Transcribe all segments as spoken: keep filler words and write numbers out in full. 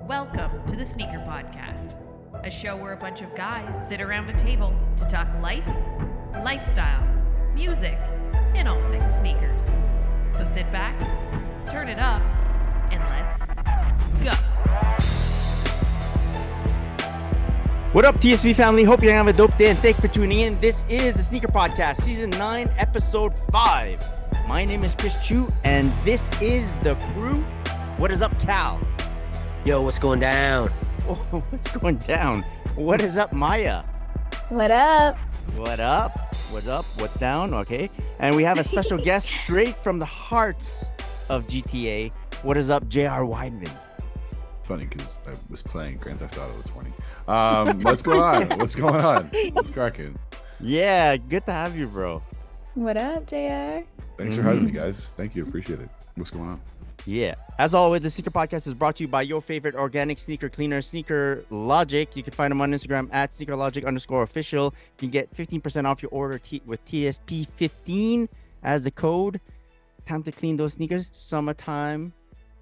Welcome to the Sneaker Podcast, a show where a bunch of guys sit around a table to talk life, lifestyle, music, and all things sneakers. So sit back, turn it up, and let's go. What up, T S P family? Hope you're having a dope day and thanks for tuning in. This is the Sneaker Podcast, Season nine, Episode five. My name is Chris Chu, and this is the crew. What is up, Cal? Yo, what's going down? Oh, what's going down? What is up, Maya? What up? What up? What's up? What's down? Okay. And we have a special guest straight from the hearts of G T A. What is up, J R Weidman? Funny because I was playing Grand Theft Auto twenty. Um, what's going on? What's going on? What's cracking? Yeah, good to have you, bro. What up, J R? Thanks for having me, guys. Thank you. Appreciate it. What's going on? Yeah. As always, the Sneaker Podcast is brought to you by your favorite organic sneaker cleaner, Sneaker Logic. You can find them on Instagram at Sneaker Logic underscore official. You can get fifteen percent off your order t- with T S P fifteen as the code. Time to clean those sneakers. Summertime.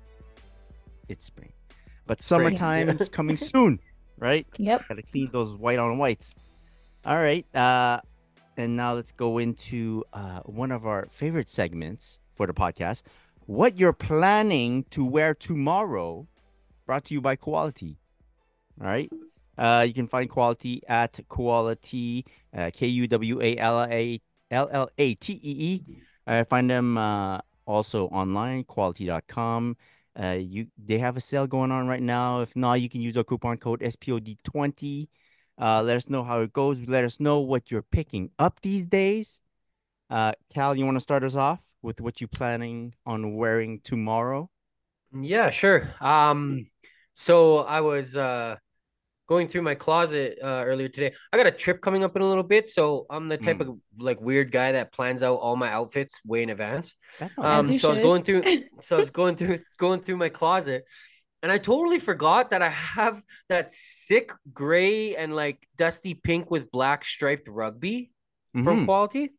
It's spring. But summertime is coming soon, right? Yep. Gotta clean those white on whites. All right. Uh, and now let's go into uh, one of our favorite segments for the podcast. What you're planning to wear tomorrow, brought to you by Quality. All right. Uh, you can find Quality at Quality, uh, K U W A L A L L A T E E. Uh, find them uh, also online, quality dot com. Uh, you they have a sale going on right now. If not, you can use our coupon code S P O D twenty. Uh, let us know how it goes. Let us know what you're picking up these days. Uh, Cal, you want to start us off with what you're planning on wearing tomorrow? Yeah, sure. Um, so I was uh going through my closet uh earlier today. I got a trip coming up in a little bit, so I'm the type Mm. of like weird guy that plans out all my outfits way in advance. That's not Um, you so I was should. going through, so I was going through going through my closet, and I totally forgot that I have that sick gray and like dusty pink with black striped rugby from Mhm. Quality.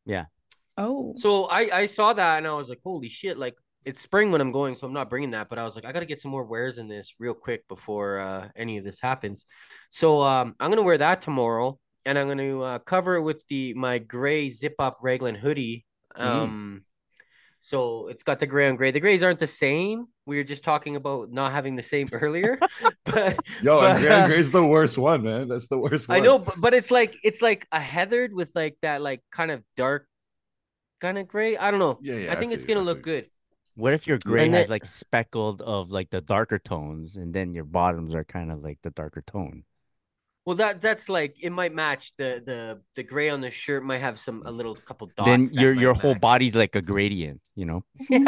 Oh. So I I saw that and I was like, holy shit, like it's spring when I'm going, so I'm not bringing that. But I was like, I gotta get some more wears in this real quick before uh, any of this happens. So um, I'm gonna wear that tomorrow, and I'm gonna uh, cover it with the my gray zip up Raglan hoodie. Um, so it's got the gray on gray. The grays aren't the same. We were just talking about not having the same earlier, but Yo, but, and Grand uh, Gray's the worst one, man. That's the worst one. I know, but, but it's like it's like a heathered with like that like kind of dark kind of gray. I don't know. Yeah, yeah. I think I it's feel you, gonna I look feel good. What if your gray And has it- like speckled of like the darker tones, and then your bottoms are kind of like the darker tone? Well, that that's like it might match the the the gray on the shirt might have some a little couple dots. Then that your might your whole match. body's like a gradient, you know?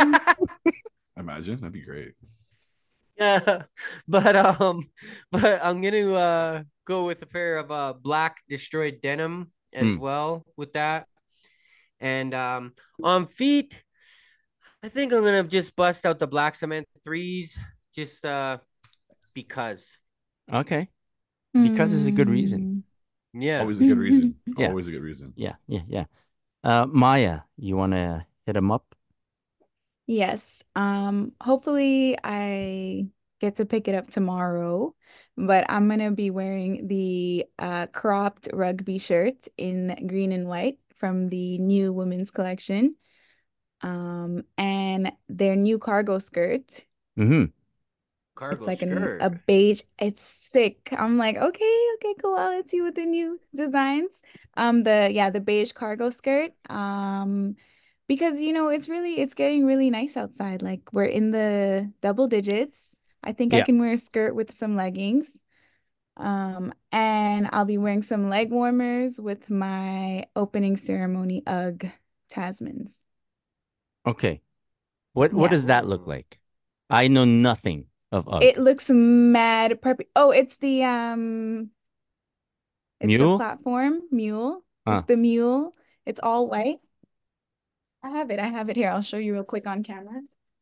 Imagine that'd be great. Yeah, but um, but I'm gonna uh go with a pair of uh black destroyed denim as Hmm. well with that, and um on feet, I think I'm gonna just bust out the black cement threes just uh because Okay. Because it's a good reason. yeah. Always a good reason. Yeah. Always a good reason. Yeah, yeah, yeah. Uh, Maya, you want to hit him up? Yes. Um, hopefully I get to pick it up tomorrow, but I'm gonna be wearing the uh cropped rugby shirt in green and white from the new women's collection. Um, and their new cargo skirt. Mm-hmm. Cargo It's like an, skirt. a beige. It's sick. I'm like, okay, okay, cool. I'll let you with the new designs. Um, the yeah, the beige cargo skirt. Um, because you know, it's really it's getting really nice outside. Like we're in the double digits. I think I Yeah. can wear a skirt with some leggings. Um, and I'll be wearing some leg warmers with my opening ceremony UGG Tasmans. Okay. What what Yeah. does that look like? I know nothing of Uggs. It looks mad preppy. Oh, it's the um it's the Mule? platform mule. Huh. It's the mule. It's all white. I have it. I have it here. I'll show you real quick on camera.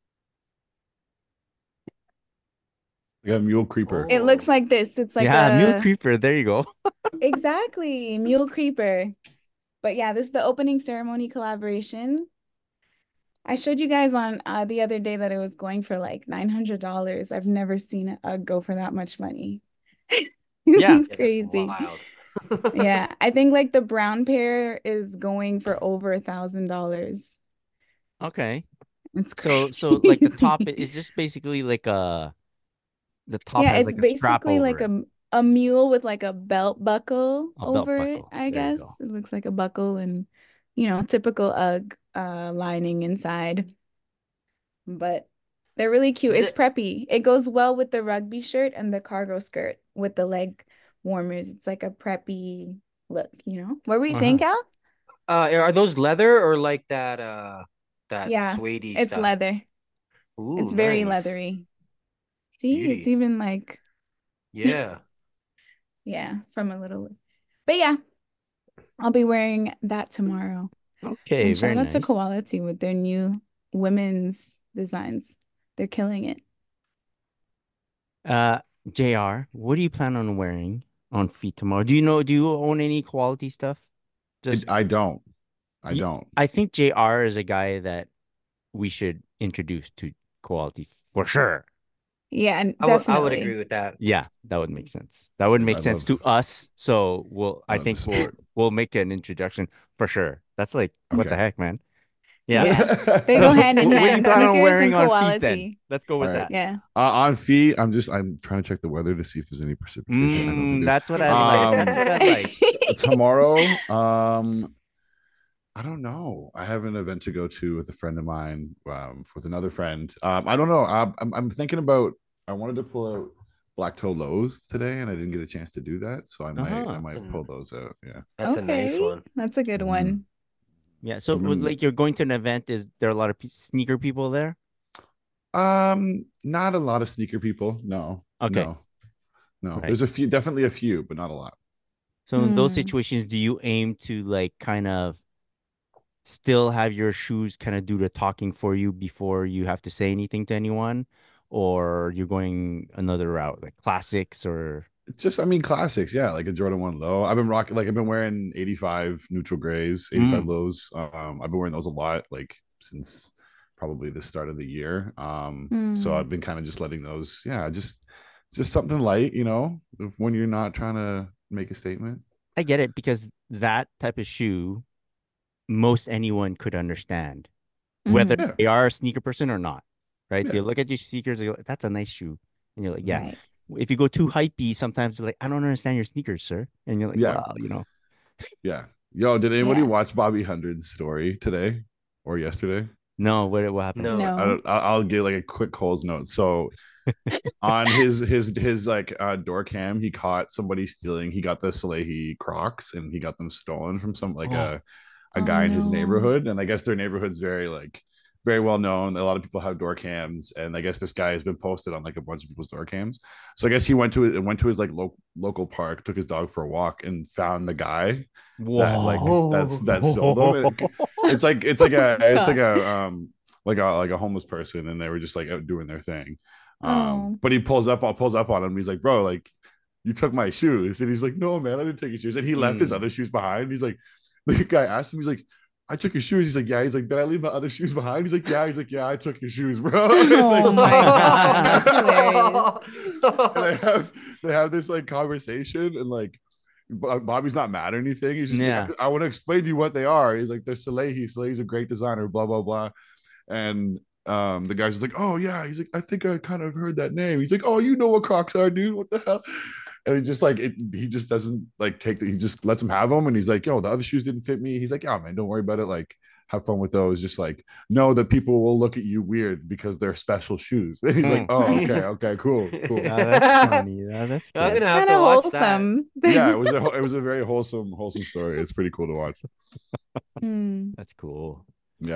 We got Mule Creeper. It looks like this. It's like yeah, a Mule Creeper. There you go. exactly mule creeper. But yeah, this is the opening ceremony collaboration. I showed you guys on uh, the other day that it was going for like nine hundred dollars. I've never seen a UGG go for that much money. Yeah. It's Yeah, that's crazy. wild. Yeah, I think like the brown pair is going for over a thousand dollars. Okay. It's So so like the top crazy. is just basically like a the top Yeah, has it's like a strap basically over like it, a a mule with like a belt buckle a belt over it, buckle. I There you guess. go. It looks like a buckle and you know, typical UGG uh lining inside. But they're really cute. Is It's it preppy. It goes well with the rugby shirt and the cargo skirt with the leg warmers. It's like a preppy look, you know? What were you saying, Uh-huh. Cal? uh are those leather or like that uh that Yeah, suede it's stuff? leather. It's Ooh, very nice. leathery. See, it's Beauty. even like, Yeah. yeah, from a little. But yeah, I'll be wearing that tomorrow. Okay, And very shout out to nice. Quality with their new women's designs. They're killing it. Uh, J R, what do you plan on wearing on feet tomorrow? Do you know, do you own any quality stuff? I, Just, I don't. I y- don't. I think J R is a guy that we should introduce to quality for sure. Yeah, and I would I would definitely. agree with that. Yeah, that would make sense. That would I make sense love to us. So we'll, I I love the think we'll, support. we'll make an introduction for sure. That's like, what the Okay. heck, man? Yeah. Yeah, they go So, hand in wh- what do you hand. plan on Sneakers and wearing on feet then? quality. Let's go All with right. that. Yeah. Uh, on feet, I'm just I'm trying to check the weather to see if there's any precipitation. I don't think Mm, there's. that's what I like. That's Um, what I like. tomorrow, um, I don't know. I have an event to go to with a friend of mine, um, with another friend. Um, I don't know. I'm I'm, I'm thinking about. I wanted to pull out black toe lows today, and I didn't get a chance to do that, so I might I Uh-huh. might And pull those out. Yeah. that's a nice Okay, one. that's a good Mhm. one. Yeah. So, w- Mm. like, you're going to an event. Is there a lot of pe- sneaker people there? Um, not a lot of sneaker people. No, Okay. no, no. Right. There's a few, definitely a few, but not a lot. So, in those Hmm. situations, do you aim to like kind of still have your shoes kind of do the talking for you before you have to say anything to anyone, or you're going another route, like classics or? It's just, I mean, classics. Yeah, like a Jordan One low. I've been rocking, like I've been wearing eighty-five neutral grays, eighty-five Mm. lows. Um, I've been wearing those a lot, like since probably the start of the year. Um, so Hmm. I've been kind of just letting those. Yeah, just just something light, you know, when you're not trying to make a statement. I get it because that type of shoe, most anyone could understand, whether Hmm. Yeah, they are a sneaker person or not, right? They yeah, look at your sneakers, they go, that's a nice shoe. And you're like, yeah. Right. If you go too hypey, sometimes they're like, I don't understand your sneakers, sir. And you're like, yeah, well, you know, yeah. Yo, did anybody Yeah. watch Bobby Hundred's story today or yesterday? no, what what happened? No. I No. don't, I'll I'll give like a quick Cole's note. So on his his his like uh door cam, he caught somebody stealing. He got the Salehi Crocs and he got them stolen from some like Oh, a a Oh guy in his no. neighborhood. And I guess their neighborhood's very like very well known. A lot of people have door cams, and I guess this guy has been posted on like a bunch of people's door cams. So I guess he went to it went to his like lo- local park, took his dog for a walk, and found the guy that like that's that stole them. whoa. It- it's like it's like a it's like God. a um like a like a homeless person, and they were just like out doing their thing. Um, Oh. but he pulls up, pulls up on him. He's like, "Bro, like you took my shoes," and he's like, "No, man, I didn't take your shoes." And he left his Mm. other shoes behind. He's like, the guy asked him, he's like, "I took your shoes." He's like, "Yeah." He's like, "Did I leave my other shoes behind?" He's like, "Yeah." He's like, "Yeah, I took your shoes, bro." Oh And, my God, like, that's hilarious. and they have they have this like conversation, and like Bobby's not mad or anything. He's just Yeah. like, I, I want to explain to you what they are. He's like, they're Salehi. Salehi's a great designer, blah, blah, blah. And um, the guy's just like, oh, yeah. He's like, I think I kind of heard that name. He's like, oh, you know what Crocs are, dude. What the hell? And he just like, it, he just doesn't like take the, he just lets him have them. And he's like, yo, the other shoes didn't fit me. He's like, yeah, man, don't worry about it. Like, have fun with those. Just like know that people will look at you weird because they're special shoes. And he's like, Mm. oh, okay, okay, cool, cool. Oh, that's funny. Oh, that's I'm good. gonna That's have kind to of watch that. wholesome. Yeah, it was a it was a very wholesome wholesome story. It's pretty cool to watch. Hmm. That's cool. Yeah.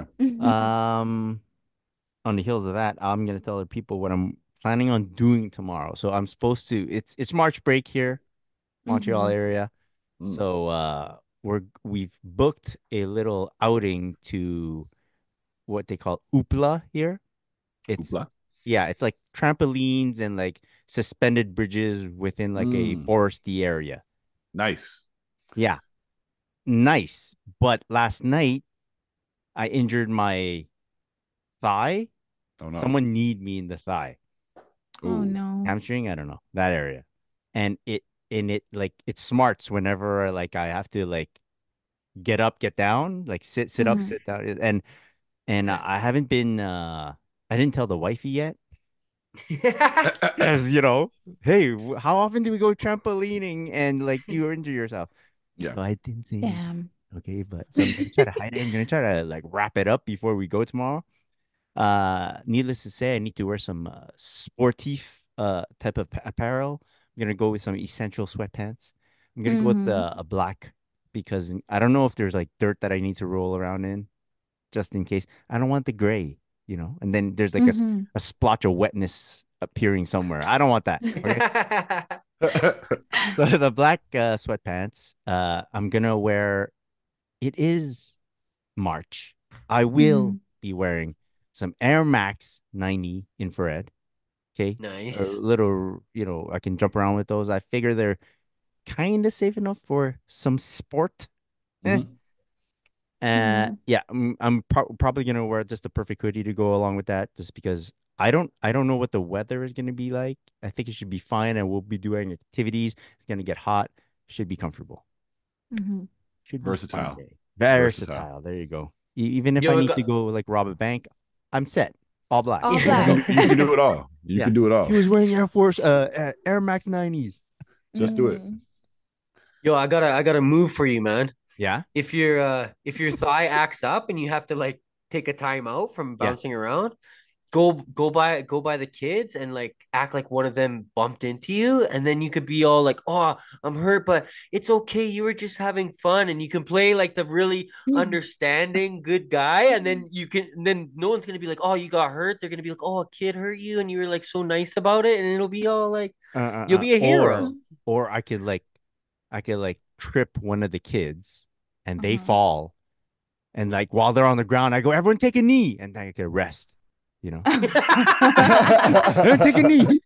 Um, on the heels of that, I'm gonna tell the people what I'm planning on doing tomorrow. So I'm supposed to. It's it's March break here, Montreal Mhm. area. Mm. So uh, we're we've booked a little outing to what they call Oopla here. It's Hoopla. yeah, it's like trampolines and like suspended bridges within like a Mm. foresty area. Nice. Yeah, nice. But last night I injured my thigh. Oh no. Someone need me in the thigh. Oh Ooh. no. Hamstring, I don't know, that area. And it and it like it smarts whenever like I have to like get up, get down, like sit, sit up, Mhm. sit down. And and I haven't been uh I didn't tell the wifey yet. As you know, hey, w- how often do we go trampolining and like you injure yourself? Yeah. So I didn't say anything. Damn. Okay, but so I'm gonna try to hide it. I'm gonna try to like wrap it up before we go tomorrow. Uh, needless to say, I need to wear some uh, sportif uh type of pa- apparel. I'm gonna go with some essential sweatpants. I'm gonna go with Mhm. uh, a black because I don't know if there's like dirt that I need to roll around in, just in case. I don't want the gray, you know. And then there's like a s- Mhm. a splotch of wetness appearing somewhere. I don't want that. Okay. The, the black uh, sweatpants. Uh, I'm gonna wear. It is March. I will Mhm. be wearing some Air Max ninety infrared. Okay. A Nice. little, you know, I can jump around with those. I figure they're kind of safe enough for some sport. Eh. Mhm. Uh, Mhm. yeah, I'm, I'm pro probably gonna wear just the perfect hoodie to go along with that, just because I don't I don't know what the weather is gonna be like. I think it should be fine, and we'll be doing activities. It's gonna get hot. Should be comfortable. Mhm. Should be fun Versatile. day. Versatile. Versatile. There you go. E- even if I Yo, I need got to go like rob a bank, I'm set. All black. All You black. can you can do it all. You Yeah. can do it He all. was wearing Air Force uh uh, Air Max nineties. Just do it. Mhm. yo, I got to I got to move for you, man. Yeah. If your uh if your thigh acts up and you have to like take a time out from Yeah. bouncing around, go go by go by the kids and like act like one of them bumped into you, and then you could be all like, oh, I'm hurt, but it's okay, you were just having fun, and you can play like the really understanding good guy, and then you can and then no one's gonna be like, oh, you got hurt. They're gonna be like, oh, a kid hurt you and you were like so nice about it, and it'll be all like Uh, uh, you'll uh. be a Or hero. or I could like I could like trip one of the kids and they Uh-huh. fall. And like while they're on the ground, I go, everyone take a knee. And then I could rest, you know. Everyone take a knee.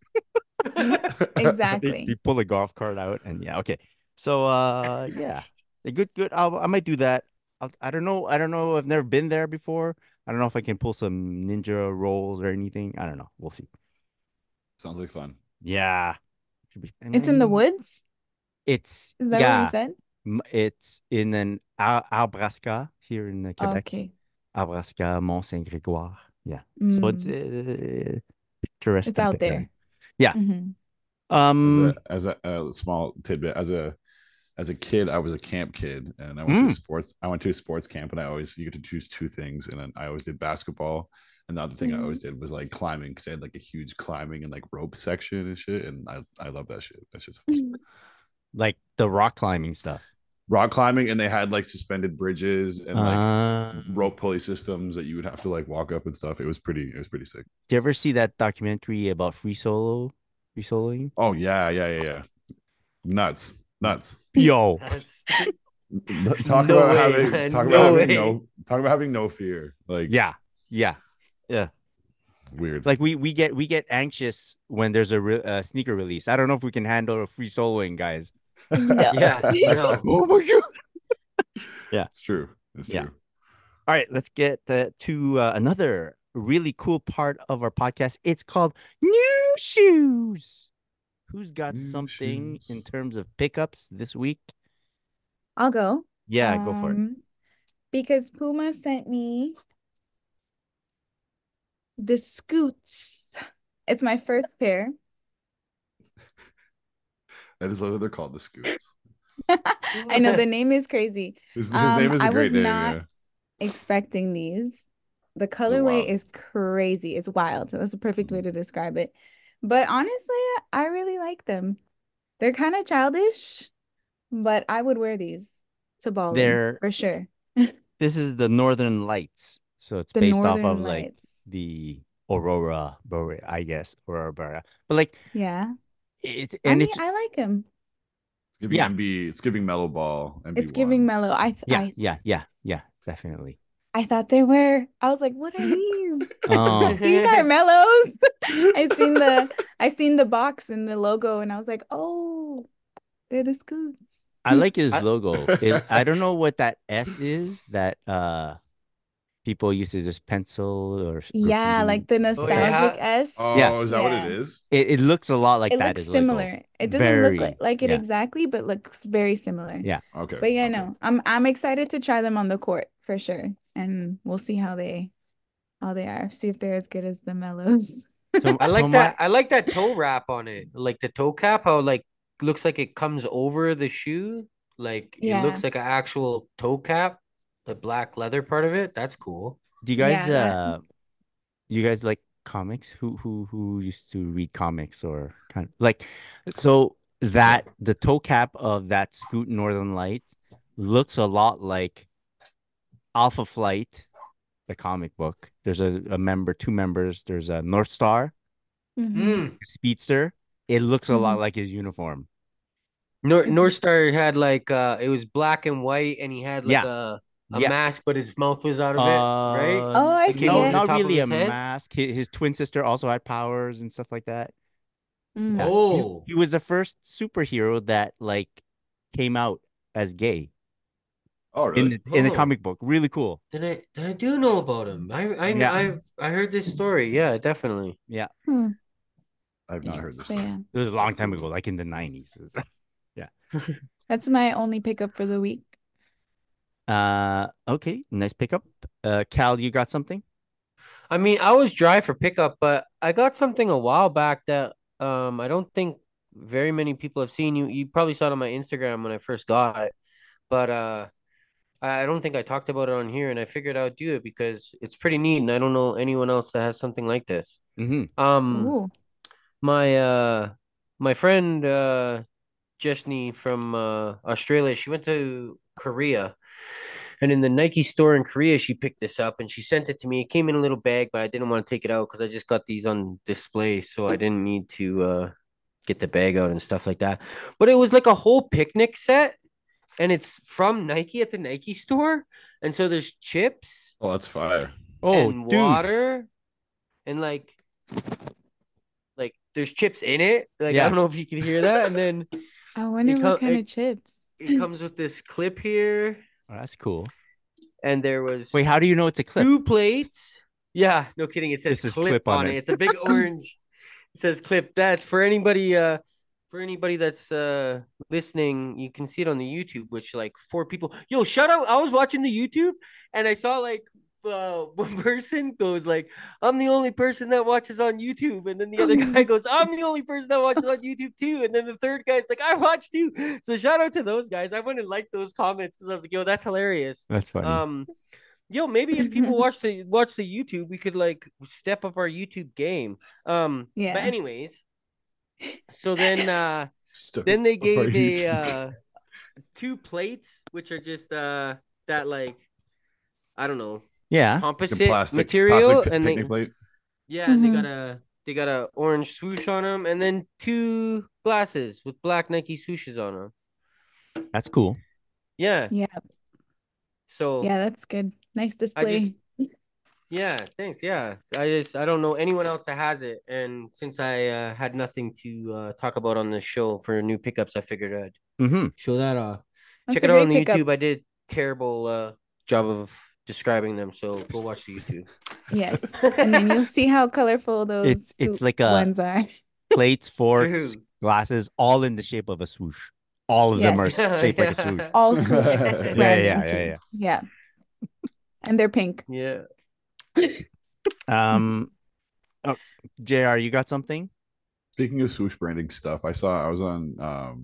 They, they Exactly. pull a golf cart out and yeah, okay. So uh yeah. A good good I'll, I might do that. I'll, I don't know. I don't know. I've never been there before. I don't know if I can pull some ninja rolls or anything. I don't know. We'll see. Sounds like fun. Yeah. Should be, I It's in the mean, woods? it's Is that what you yeah. said? m- It's in an Ar Arbrasca here in uh, Quebec. Okay. Arbrasca, Mont Saint Grégoire. Yeah. So it's Mm. uh, picturesque It's type out of area. there. Yeah. Mhm. As a Um. as a, a small tidbit, as a as a kid, I was a camp kid, and I went to a Mm, sports. I went to a sports camp, and I always you get to choose two things, and then I always did basketball, and the other thing I always Mhm. did was like climbing because they had like a huge climbing and like rope section and shit, and I I love that shit. That's just fun. like the rock climbing stuff. Rock climbing, and they had like suspended bridges and like Uh, rope pulley systems that you would have to like walk up and stuff. It was pretty. It was pretty sick. do you ever see that documentary about free solo, free soloing? Oh yeah, yeah, yeah, yeah. Nuts, nuts. Yo, That's Talk no about way, having man. talk about No having way. no talk about having no fear. Like yeah, yeah, yeah. weird. Like we we get we get anxious when there's a re uh, sneaker release. I don't know if we can handle a free soloing, guys. No. Yeah, no. Oh my god. Yeah, It's true. It's yeah. true. All right, let's get uh, to uh, another really cool part of our podcast. It's called New Shoes. Who's got New something in shoes. terms of pickups this week? I'll go. Yeah, go for it. Um, because Puma sent me the Scoots. It's my first pair. That is what they're called, the Scoots. I know the name is crazy. His, his Um, name is a I great was name. not Yeah, expecting these. The it's colorway wild. is crazy. It's wild. That's the perfect way Mhm. to describe it. But honestly, I really like them. They're kind of childish, but I would wear these to ball in There, for sure. this is the Northern Lights, so it's The based off of Northern like Lights. the Aurora Boreal, I guess, Aurora Boreal. But like Yeah. it, I and mean, it's I like them. It's giving yeah, M B. It's giving Mellow Ball. M B It's giving mellow. ones. I th yeah, I yeah, yeah, yeah, definitely. I thought they were. I was like, what are these? Oh, These are mellows. I seen the I seen the box and the logo and I was like, oh, they're the Scoots. I like his I, logo. It, I don't know what that S is. That uh, people used to just pencil or s- Yeah, graffiti like the and Oh stuff. nostalgic yeah. S. Yeah, Oh, is that what it Yeah. is? it, it looks a lot like It that looks as Lego. similar. It doesn't look like, Very, like it yeah, exactly, but looks very similar. yeah. Okay. But yeah, Okay. no, I'm I'm excited to try them on the court for sure. And we'll see how they how they are. See if they're as good as the mellows. So, I so like my that. I like that toe wrap on it, like the toe cap. How like looks like it comes over the shoe, like it Yeah. looks like an actual toe cap. The black leather part of it. That's cool. do you Yeah, guys that uh you guys like comics? Who who who used to read comics or kind of like so that the toe cap of that Scoot Northern Light looks a lot like Alpha Flight, the comic book. There's a, a member, two members. There's a North Star, hmm Mm. a Speedster. It looks a lot hmm like his uniform. North It's North Star had like uh, it was black and white, and he had like Yeah, a a yeah. mask, but his mouth was out of it, right? Uh, Oh, I It came see no, over the it. not top of really a his head. mask. His, his twin sister also had powers and stuff like that. Yeah, Mm. he, Oh, he was the first superhero that like came out as gay Oh, in really? the, in the oh, comic book. Really cool. then I then I do know about him. I I Yeah, I I heard this story. Yeah, definitely. yeah. Hmm. I've not heard Anyways, this But story. yeah, it was a long That's time cool ago, though. like in the nineties. Yeah. that's my only pickup for the week. Uh, okay, nice pickup. Uh, Cal, you got something? I mean, I was dry for pickup, but I got something a while back that um I don't think very many people have seen. You you probably saw it on my Instagram when I first got it, but uh I I don't think I talked about it on here, and I figured I would do it because it's pretty neat, and I don't know anyone else that has something like this. Mm-hmm. Um, Ooh. my uh my friend uh Jesney from uh Australia, she went to Korea. And in the Nike store in Korea, she picked this up and she sent it to me. It came in a little bag, but I didn't want to take it out because I just got these on display, so I didn't need to uh, get the bag out and stuff like that. But it was like a whole picnic set, and it's from Nike at the Nike store. And so there's chips Oh, that's fire. Oh, and dude. water, and like like there's chips in it. Like I Yeah. don't know if you can hear that. And then I wonder it what com- kind it, of chips. it comes with this clip here, Oh, that's cool. and there was Wait, how do you know it's a clip? two plates. Yeah, no kidding. It says This is clip clip on on it. it. It's a big orange. It says clip. That's for anybody uh for anybody that's uh listening, you can see it on the YouTube, which like four people. Yo, shout out. I was watching the YouTube and I saw like uh one person goes like, I'm the only person that watches on YouTube, and then the other guy goes, I'm the only person that watches on YouTube too, and then the third guy's like, I watch too. So shout out to those guys. I went and liked those comments because I was like, yo, that's hilarious. That's funny. Um Yo, maybe if people watch the watch the YouTube, we could like step up our YouTube game. Um, but Yeah. anyways, so then uh Step then they up our gave a YouTube. uh two plates, which are just uh that like I don't know Yeah. The composite plastic material, plastic pi- and they picnic plate. yeah, and they Mhm. got a they got a orange swoosh on them, and then two glasses with black Nike swooshes on them. That's cool. Yeah, Yeah. so Yeah, that's good. Nice I just display. yeah, thanks. Yeah, I just I don't know anyone else that has it, and since I uh, had nothing to uh, talk about on the show for new pickups, I figured I'd Mm-hmm. show that off. That's Check a it out on great the pickup. YouTube. I did a terrible uh, job of describing them, so go watch the YouTube. Yes. And then you'll see how colorful those It's it's scoop like a ones are. plates, forks, Dude. glasses, all in the shape of a swoosh. All of them are Yes. s- shaped like a Yeah. swoosh. All swoosh Yeah, branding yeah, too. yeah, yeah. Yeah. And they're pink. Yeah. Um, oh, J R, you got something? Speaking of swoosh branding stuff, I saw I was on um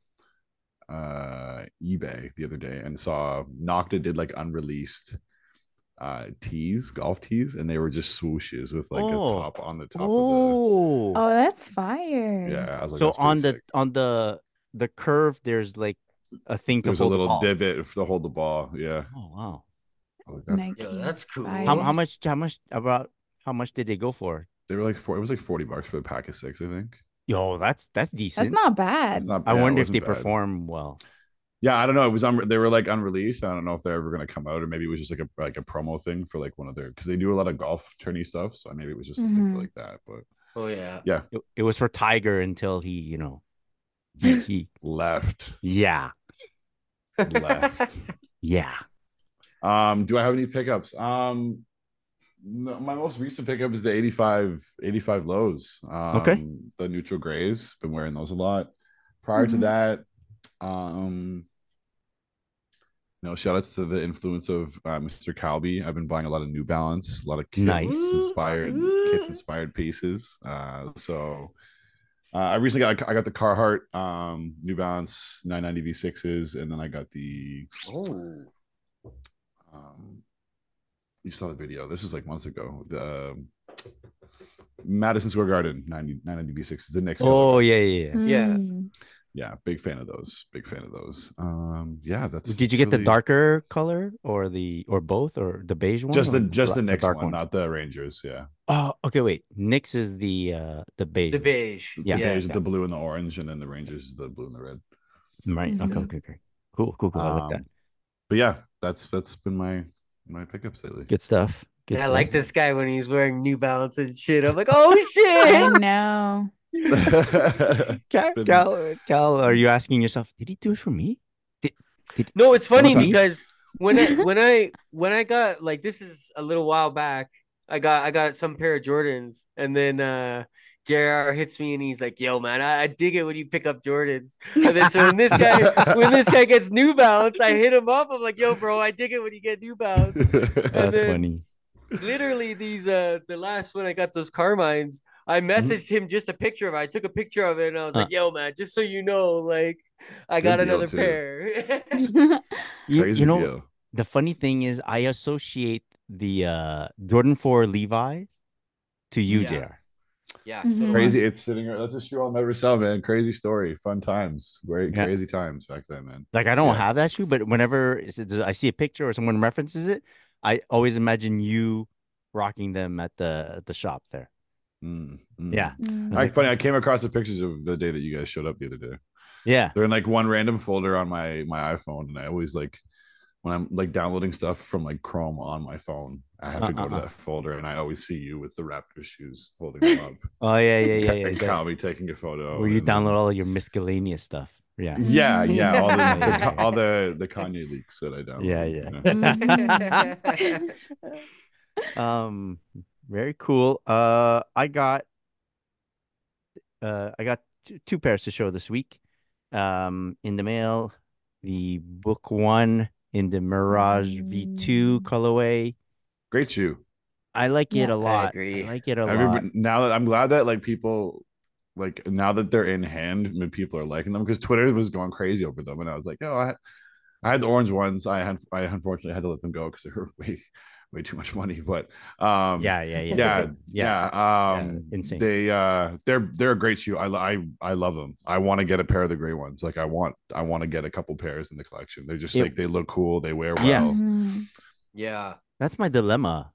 uh eBay the other day and saw Nocta did like unreleased uh tees, golf tees, and they were just swooshes with like Oh. a top on the top Oh, Oh, that's of fire. the yeah. I was like, so that's pretty on the sick. on the the curve, there's like a thing to There's a hold the little ball. divot to hold the ball. Yeah. Oh wow. I was like, that's Nike. Yo, that's cool. Fire. How how much how much about how much did they go for? they were like four, it was like forty bucks for the pack of six, I think. Yo, that's that's That's decent. not bad. It's not I yeah, it wonder if they wasn't bad. perform well. Yeah, I don't know. It was un- they were like unreleased. I don't know if they're ever gonna come out, or maybe it was just like a like a promo thing for like one of their because they do a lot of golf tourney stuff. So maybe it was just something for Mhm. like that. But Oh yeah. yeah, It, it was for Tiger until he, you know, he, he left, yeah, left. yeah. Um, do I have any pickups? Um, no, my most recent pickup is the eighty-five, eighty-five lows. Okay. Um, the neutral grays. Been wearing those a lot. Prior to Mhm. that, um, no, shout outs to the influence of uh, mister Calby. I've been buying a lot of New Balance, a lot of Nice. kids inspired, kids inspired pieces. Uh, so uh, I recently got I got the Carhartt um, New Balance nine ninety V sixes, and then I got the Oh, um, you saw the video. This was like months ago. The um, Madison Square Garden ninety, nine ninety V sixes, the next Oh colorway. yeah, yeah, yeah. Yeah. Mm. Yeah, big fan of those. Big fan of those. Um, yeah, that's. Did you that's get the really- darker color or the or both or the beige one? Just or the just bla- the next dark one, not the Rangers. Yeah, Oh, okay. Wait, Nyx is the uh the beige. the one. beige. Yeah. the Yeah. beige, the blue and the orange, and then the Rangers is the blue and the red. Right. Okay. Mhm. Okay. Okay. Cool. Cool. Cool. I like that. Um, But yeah, that's that's been my my pickups lately. Good stuff. Good And I stuff. like this guy when he's wearing New Balance and shit. I'm like, oh I shit. know. Cal, Been- Cal, Cal, are you asking yourself, did he do it for me? Did, did No, it's funny Sometimes. because when I when I when I got like this is a little while back, I got I got some pair of Jordans, and then uh J R hits me and he's like, "Yo, man, I, I dig it when you pick up Jordans." And then so when this guy when this guy gets New Balance, I hit him up. I'm like, "Yo, bro, I dig it when you get New Balance." That's then- funny. Literally, these uh the last when I got those Carmines, I messaged him just a picture of it. I took a picture of it and I was Huh. like, "Yo, man, just so you know, like I Good got deal, another too. pair." You, Crazy you know, deal. the funny thing is, I associate the uh Jordan four Levi to you, Yeah. J R. Yeah, Mhm. so do I. Crazy. It's sitting. That's a shoe I'll never sell, man. Crazy story. Fun times. Great, Yeah. crazy times back then, man. Like I don't Yeah. have that shoe, but whenever it's- it's- I see a picture or someone references it, I always imagine you rocking them at the at the shop there. Mm, mm. Yeah. Mm. was I, like- funny. I came across the pictures of the day that you guys showed up the other day. Yeah. They're in like one random folder on my my iPhone, and I always like when I'm like downloading stuff from like Chrome on my phone, I have to go to Uh-uh-uh. that folder, and I always see you with the Raptor shoes holding them up. Oh yeah, yeah, and yeah, Ca- yeah. and that- Calby taking a photo. Where you and then- download all of your miscellaneous stuff. Yeah. Yeah, yeah, all the, Yeah, the yeah, yeah. all the the Kanye leaks that I downloaded. Yeah, yeah. Mhm. Um, very cool. Uh, I got uh, I got two, two pairs to show this week. Um, in the mail, the Book One in the Mirage V two Mm. colorway. Great shoe. I like it Yeah. a lot. agree. I like it a lot. Everybody, now that I'm glad that like people like now that they're in hand, I mean, people are liking them because Twitter was going crazy over them, and I was like, oh, I, I had the orange ones. I had, I unfortunately had to let them go because they were way, way too much money. But um, Yeah, yeah, yeah, yeah, yeah. Um, insane. They uh, they're they're a great shoe. I I I love them. I want to get a pair of the gray ones. Like I want I want to get a couple pairs in the collection. They're just Yeah. like they look cool. They wear well. Yeah. Mhm. Yeah. That's my dilemma,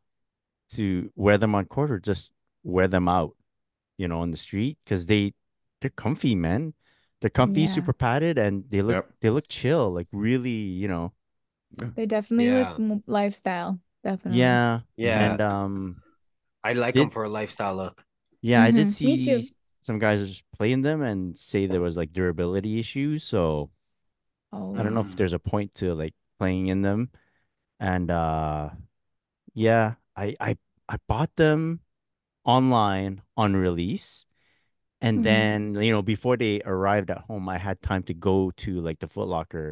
to wear them on court or just wear them out, you know, on the street, because they they're comfy, man. They're comfy, Yeah. super padded, and they look Yep. they look chill, like really, you know. They definitely Yeah. look m- lifestyle. Definitely. Yeah, Yeah. and um, I like them for a It's- lifestyle look. yeah, I did Mhm. Me see too. some guys just playing them and say there was like durability issues. So Oh. I don't know if Mm. there's a point to like playing in them. And uh, yeah, I I I bought them online on release. And Mhm. then, you know, before they arrived at home, I had time to go to like the Foot Locker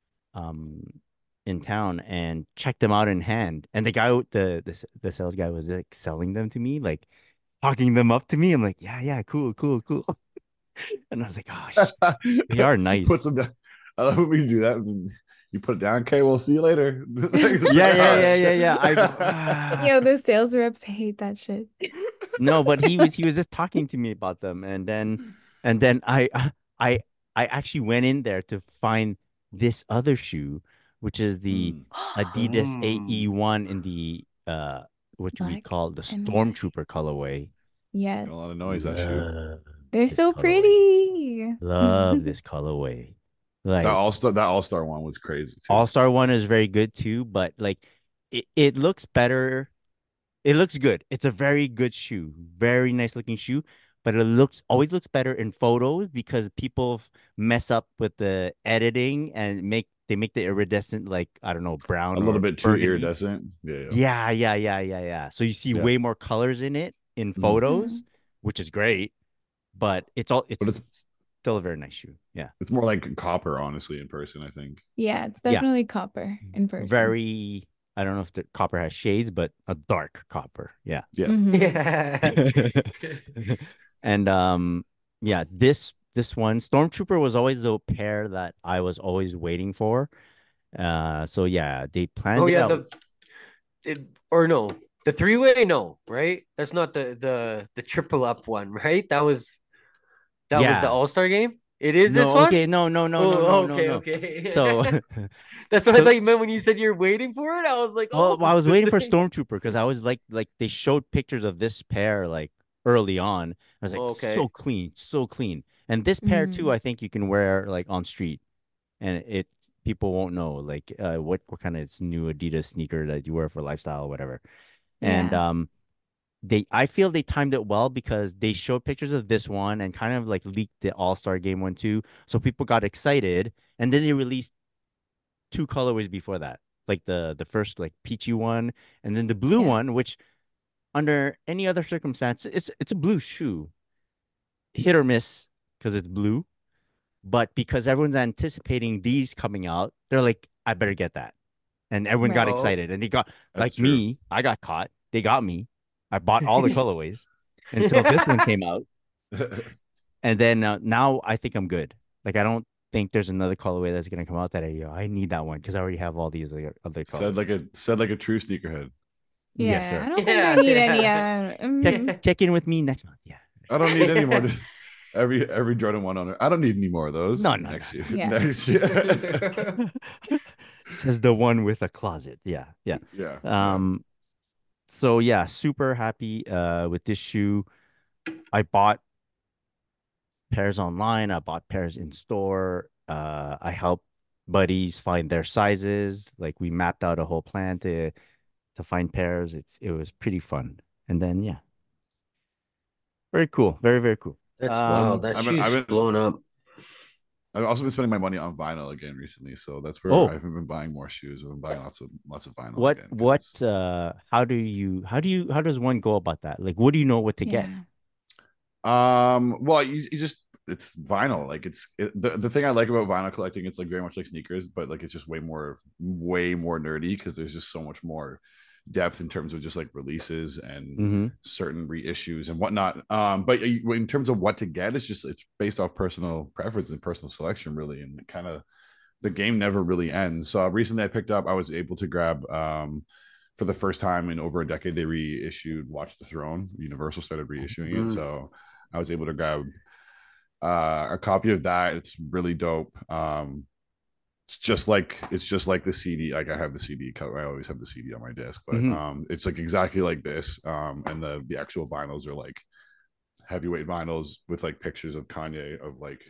um in town and check them out in hand. And the guy with the the, s- the sales guy was like selling them to me, like talking them up to me. I'm like, yeah, yeah, cool, cool, cool. And I was like, oh, sh- they are nice. Put some down. I love when you do that. And you put it down. Okay, we'll see you later. Yeah, yeah, yeah, yeah, yeah. I go, ah. Yo, the sales reps hate that shit. No, but he was he was just talking to me about them, and then and then I I I actually went in there to find this other shoe, which is the Mm. Adidas Mm. A E one in the uh what we Black call the and white. Stormtrooper colorway. Yes. A lot of noise, that shoe. Love They're this so colorway. pretty. Love this colorway. Like That all star that all star one was crazy. Too. All Star one is very good too, but like it, it looks better. It looks good. It's a very good shoe, very nice looking shoe, but it looks always looks better in photos because people f- mess up with the editing and make they make the iridescent like I don't know brown A little or bit too burgundy. iridescent. Yeah, yeah. Yeah, yeah, yeah, yeah, yeah. So you see Yeah. way more colors in it in Mhm. photos, which is great, but it's all But it's it's still a very nice shoe. Yeah. it's more like copper, honestly, in person, I think. Yeah, it's Yeah. definitely copper in person. Very I don't know if the copper has shades, but a dark copper. Yeah. Yeah. Mhm. Yeah. And um yeah, this this one Stormtrooper was always the pair that I was always waiting for. Uh so yeah, they planned Oh it yeah, out. the it, or no, the three way. No, right? That's not the the the triple up one, right? That was that was the Yeah. All Star game. It is this No, one. okay, no, no, no, no, Oh, no, no, okay, no. okay. So That's what I so thought you meant when you said you're waiting for it. I was like, well, oh, well, I was waiting for dang. Stormtrooper because I was like like they showed pictures of this pair like early on. I was like, Okay. so clean, so clean. And this pair too, Mhm. I think you can wear like on street and it people won't know like uh what what kind of it's new Adidas sneaker that you wear for lifestyle or whatever. And Yeah. um they I feel they timed it well because they showed pictures of this one and kind of like leaked the All-Star game one too. So people got excited and then they released two colorways before that. Like the the first like peachy one and then the blue Yeah. one, which under any other circumstance, it's it's a blue shoe. Hit or miss because it's blue. But because everyone's anticipating these coming out, they're like, I better get that. And everyone got Right. Oh, excited. And they got That's like true. me, I got caught. They got me. I bought all the colorways until this one came out. And then uh, now I think I'm good. Like I don't think there's another colorway that's gonna come out that I yo, I need that one because I already have all these other, other Said colors. like a said like a true sneakerhead. Yes, Yeah, I sir. don't think yeah, I need any. yeah. Uh, mm, Check check in with me next month. Yeah. I don't need any more. Every every Jordan one owner. I don't need any more of those. No, no, next no, year. Yeah. Next year. Says the one with a closet. Yeah, yeah. yeah. yeah. Um. So yeah, super happy uh with this shoe. I bought pairs online. I bought pairs in store. Uh, I helped buddies find their sizes. Like we mapped out a whole plan to to find pairs. It's it was pretty fun. And then yeah, very cool. Very very cool. That's Um, wild. That I've been, I've shoe's been blown up. I've also been spending my money on vinyl again recently, so that's where Oh. I've been buying more shoes. I've been buying lots of lots of vinyl. What again, what 'cause- uh how do you how do you how does one go about that? Like what do you know what to get? yeah. Um, well, you, you just it's vinyl. Like it's it, the the thing I like about vinyl collecting. It's like very much like sneakers, but like it's just way more way more nerdy because there's just so much more depth in terms of just like releases and Mm-hmm. certain reissues and whatnot. Um, but in terms of what to get, it's just it's based off personal preference and personal selection, really, and kind of the game never really ends. So recently, I picked up. I was able to grab. Um, for the first time in over a decade, they reissued Watch the Throne. Universal started reissuing Mm. it, so I was able to grab uh, a copy of that. It's really dope. Um, it's just like it's just like the C D. Like I have the C D cover. I always have the C D on my desk, but Mhm. um, it's like exactly like this. Um, and the the actual vinyls are like heavyweight vinyls with like pictures of Kanye of like.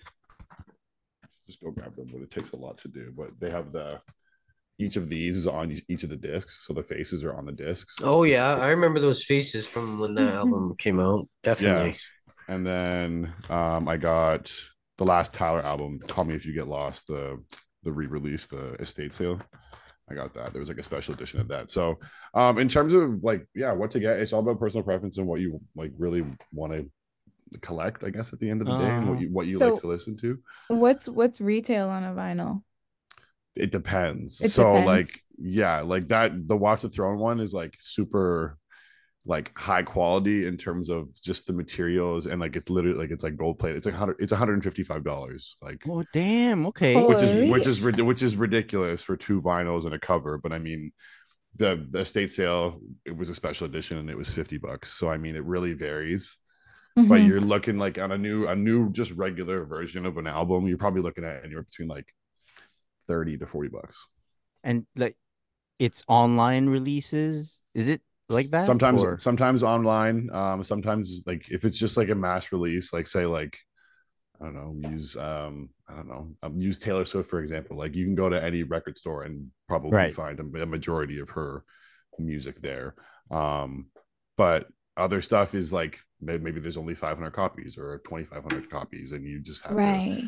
Just go grab them, but it takes a lot to do. But they have the each of these is on each of the discs, so the faces are on the discs. Oh yeah, I remember those faces from when that album came out. Definitely. Yes. And then um, I got the last Tyler album, Call Me If You Get Lost, the the re-release, the estate sale. I got that. There was like a special edition of that. So um, in terms of like, yeah, what to get, it's all about personal preference and what you like really want to collect, I guess, at the end of the day, and what Uh-huh. you what you So- like to listen to. What's what's retail on a vinyl? It depends. It so depends. like, yeah, like that the Watch the Throne one is like super like high quality in terms of just the materials, and like it's literally like it's like gold plated. It's like hundred it's one hundred fifty-five dollars. Like Oh damn, okay. Oh, which is Holy. which is rid- which is ridiculous for two vinyls and a cover. But I mean, the the estate sale, it was a special edition and it was fifty bucks. So I mean, it really varies. But Mhm. you're looking like on a new a new just regular version of an album, you're probably looking at anywhere between like thirty to forty bucks. And like it's online releases. Is it like that? Sometimes Or- sometimes online. Um, sometimes like if it's just like a mass release, like say like I don't know, use um, I don't know, um, use Taylor Swift for example. Like you can go to any record store and probably Right. find a, a majority of her music there. Um, but other stuff is like may- maybe there's only five hundred copies or twenty-five hundred copies, and you just have to Right.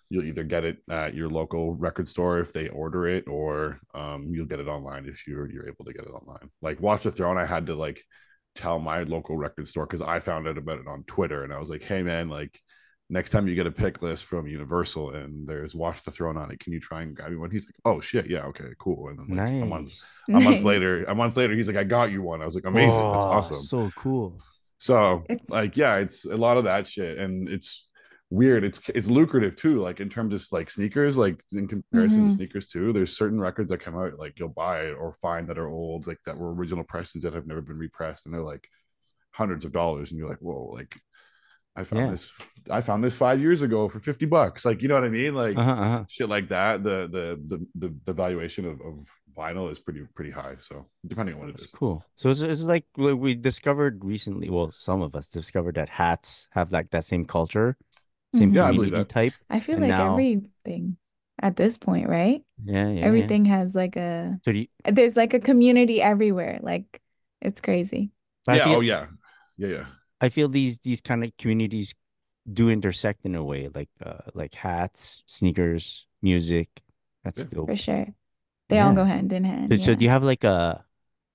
you'll either get it at your local record store if they order it, or um, you'll get it online if you're you're able to get it online. Like Watch the Throne, I had to like tell my local record store because I found out about it on Twitter, and I was like, "Hey man, like next time you get a pick list from Universal and there's Watch the Throne on it, can you try and grab me one?" He's like, "Oh shit, yeah, okay, cool." And then like a month Nice. a month Nice. later, a month later, he's like, "I got you one." I was like, "Amazing, that's Oh, awesome." so cool. So It's like, yeah, it's a lot of that shit, and it's weird. It's it's lucrative too, like in terms of like sneakers, like in comparison to Mhm. sneakers too. There's certain records that come out, like you'll buy it or find that are old, like that were original pressings that have never been repressed, and they're like hundreds of dollars, and you're like, whoa, like I found Yeah. this, I found this five years ago for fifty bucks. Like, you know what I mean? Like Uh-huh, uh-huh. shit like that. The the the the, the valuation of, of vinyl is pretty pretty high. So depending on what it That's is. cool. So it's, it's like like we discovered recently, well, some of us discovered that hats have like that same culture, same Mhm. Yeah, I believe community that. type. I feel And like now, everything at this point, right? yeah, yeah, yeah. Everything has like a So do you, there's like a community everywhere. Like it's crazy. but I Yeah. feel Oh yeah. Yeah. Yeah. I feel these these kind of communities do intersect in a way, like uh like hats, sneakers, music. That's Yeah. dope. For sure. They all Yeah. go hand in So, hand. so Yeah. do you have like a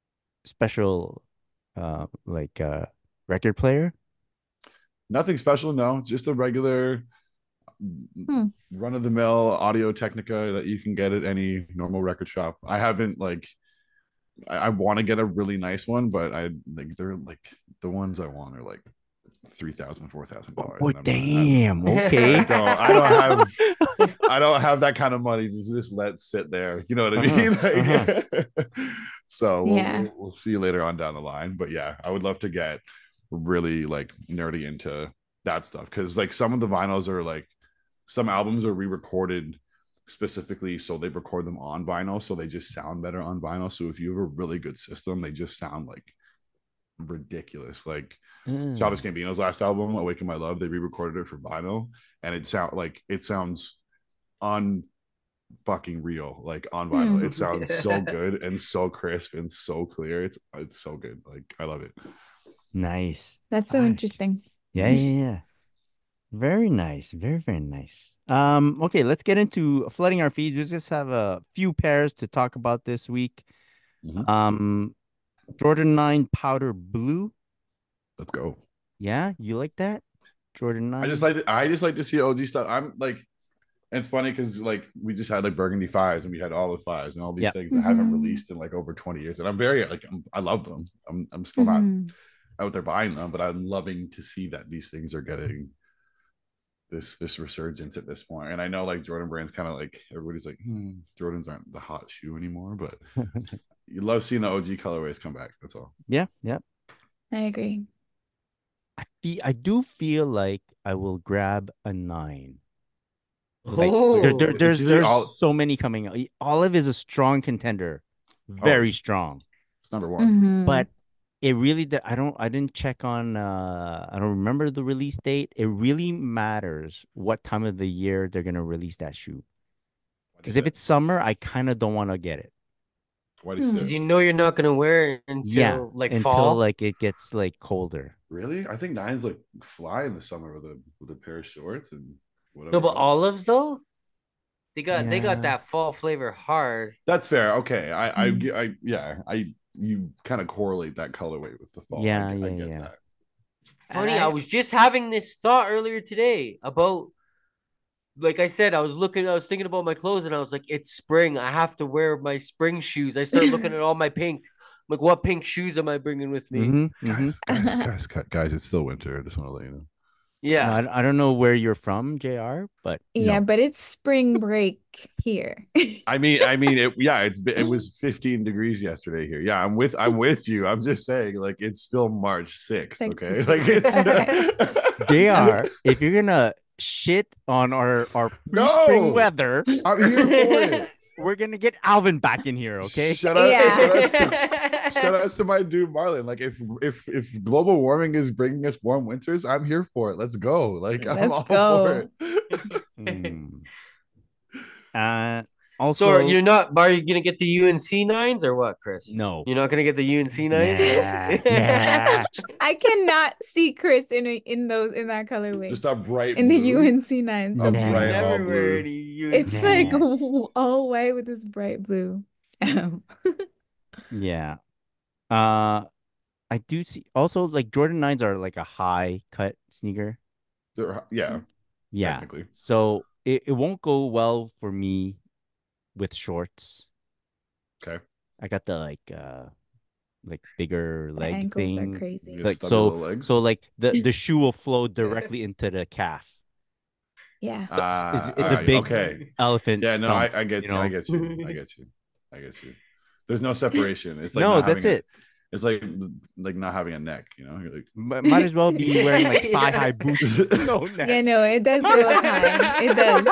special uh like uh record player? Nothing special. No, it's just a regular Hmm. run of the mill Audio Technica that you can get at any normal record shop. I haven't like I, I want to get a really nice one, but I like they're like the ones I want are like three thousand, four thousand dollars. Oh, And I'm not, damn. I, Okay. I don't I don't have I don't have that kind of money to just let sit there. You know what I Uh-huh, mean? Like, uh-huh. so we'll, Yeah. we'll we'll see later on down the line. But yeah, I would love to get really like nerdy into that stuff because like some of the vinyls are like some albums are re-recorded specifically so they record them on vinyl so they just sound better on vinyl. So if you have a really good system, they just sound like ridiculous. Like Mm. Childish Gambino's last album, Awaken My Love, they re-recorded it for vinyl, and it sound like it sounds un fucking real, like on vinyl. Hmm. It sounds so good and so crisp and so clear. It's it's so good. Like I love it. Nice. That's so Fuck. interesting. Yeah, yeah, yeah. Very nice. Very, very nice. Um, okay, let's get into flooding our feeds. We just have a few pairs to talk about this week. Mhm. Um, Jordan nine powder blue. Let's go. Yeah, you like that? Jordan nine. I just like to, I just like to see O G stuff. I'm like, and it's funny because like we just had like Burgundy fives and we had all the fives and all these Yep. things that haven't Mhm. released in like over twenty years. And I'm very like I'm, I love them. I'm I'm still not Mhm. out there buying them, but I'm loving to see that these things are getting this this resurgence at this point. And I know like Jordan Brand's kind of like everybody's like hmm, Jordans aren't the hot shoe anymore, but you love seeing the O G colorways come back. That's all. Yeah, yeah. I agree. I feel, I do feel like I will grab a nine. Like Oh, there, there, It's there's usually there's all- so many coming out. Olive is a strong contender, very it's- strong. It's number one. Mhm. But it really, d- I don't, I didn't check on, uh, I don't remember the release date. It really matters what time of the year they're gonna release that shoe. Why Because does if it? it's summer, I kind of don't want to get it. Why does Hmm. it? because you know you're not gonna wear it until Yeah, like until fall. like it gets like colder. Really? I think nines like fly in the summer with a with a pair of shorts and whatever. No, but else. olives though, they got they got Yeah. that fall flavor hard. That's fair. Okay. I I, Mm. I yeah, I you kind of correlate that colorway with the fall. Yeah, I, get- I yeah, get yeah. that. Funny, I- I was just having this thought earlier today about, like I said, I was looking, I was thinking about my clothes, and I was like, it's spring. I have to wear my spring shoes. I start looking at all my pink. I'm like, what pink shoes am I bringing with me? Mm-hmm, mm-hmm. Guys, guys, guys, guys, guys, it's still winter. I just want to let you know. Yeah. I, I don't know where you're from, J R, but Yeah, No. but it's spring break here. I mean, I mean, it. Yeah, it's been- it was fifteen degrees yesterday here. Yeah, I'm with I'm with you. I'm just saying, like, it's still March sixth. Like- Okay, like it's J R, if you're gonna shit on our our pre-spring No! weather, I'm here for it. we're gonna get Alvin back in here, okay? Shout out, Yeah. shout, out to, shout out to my dude Marlon. Like, if if if global warming is bringing us warm winters, I'm here for it. Let's go. Like, I'm Let's all go. for it. Mm. Uh, Also, So you're not are you gonna get the U N C nines or what, Chris? no. You're not gonna get the U N C nines? Nah, nah. I cannot see Chris in a, in those in that colorway. Just a bright in the blue. U N C nines. A Nah. bright all Never wear blue. any U N C. It's like Nah. all white with this bright blue. Yeah. Uh, I do see also like Jordan nines are like a high cut sneaker. They're, yeah, Yeah. technically. So it, it won't go well for me with shorts. Okay. I got the like uh like bigger The leg ankles are thing. crazy. You have Like stubby so little legs. so like the the shoe will flow directly into the calf. Yeah. Ah, It's it's a alright, big okay. elephant Yeah, no, stump, I, I get you you. I know? get you. I get you. I get you. There's no separation. It's like No, not that's having a- it. It's like like not having a neck. You know, you're like M- might as well be wearing like thigh high boots. No neck. Yeah, no, it does go up high. It does.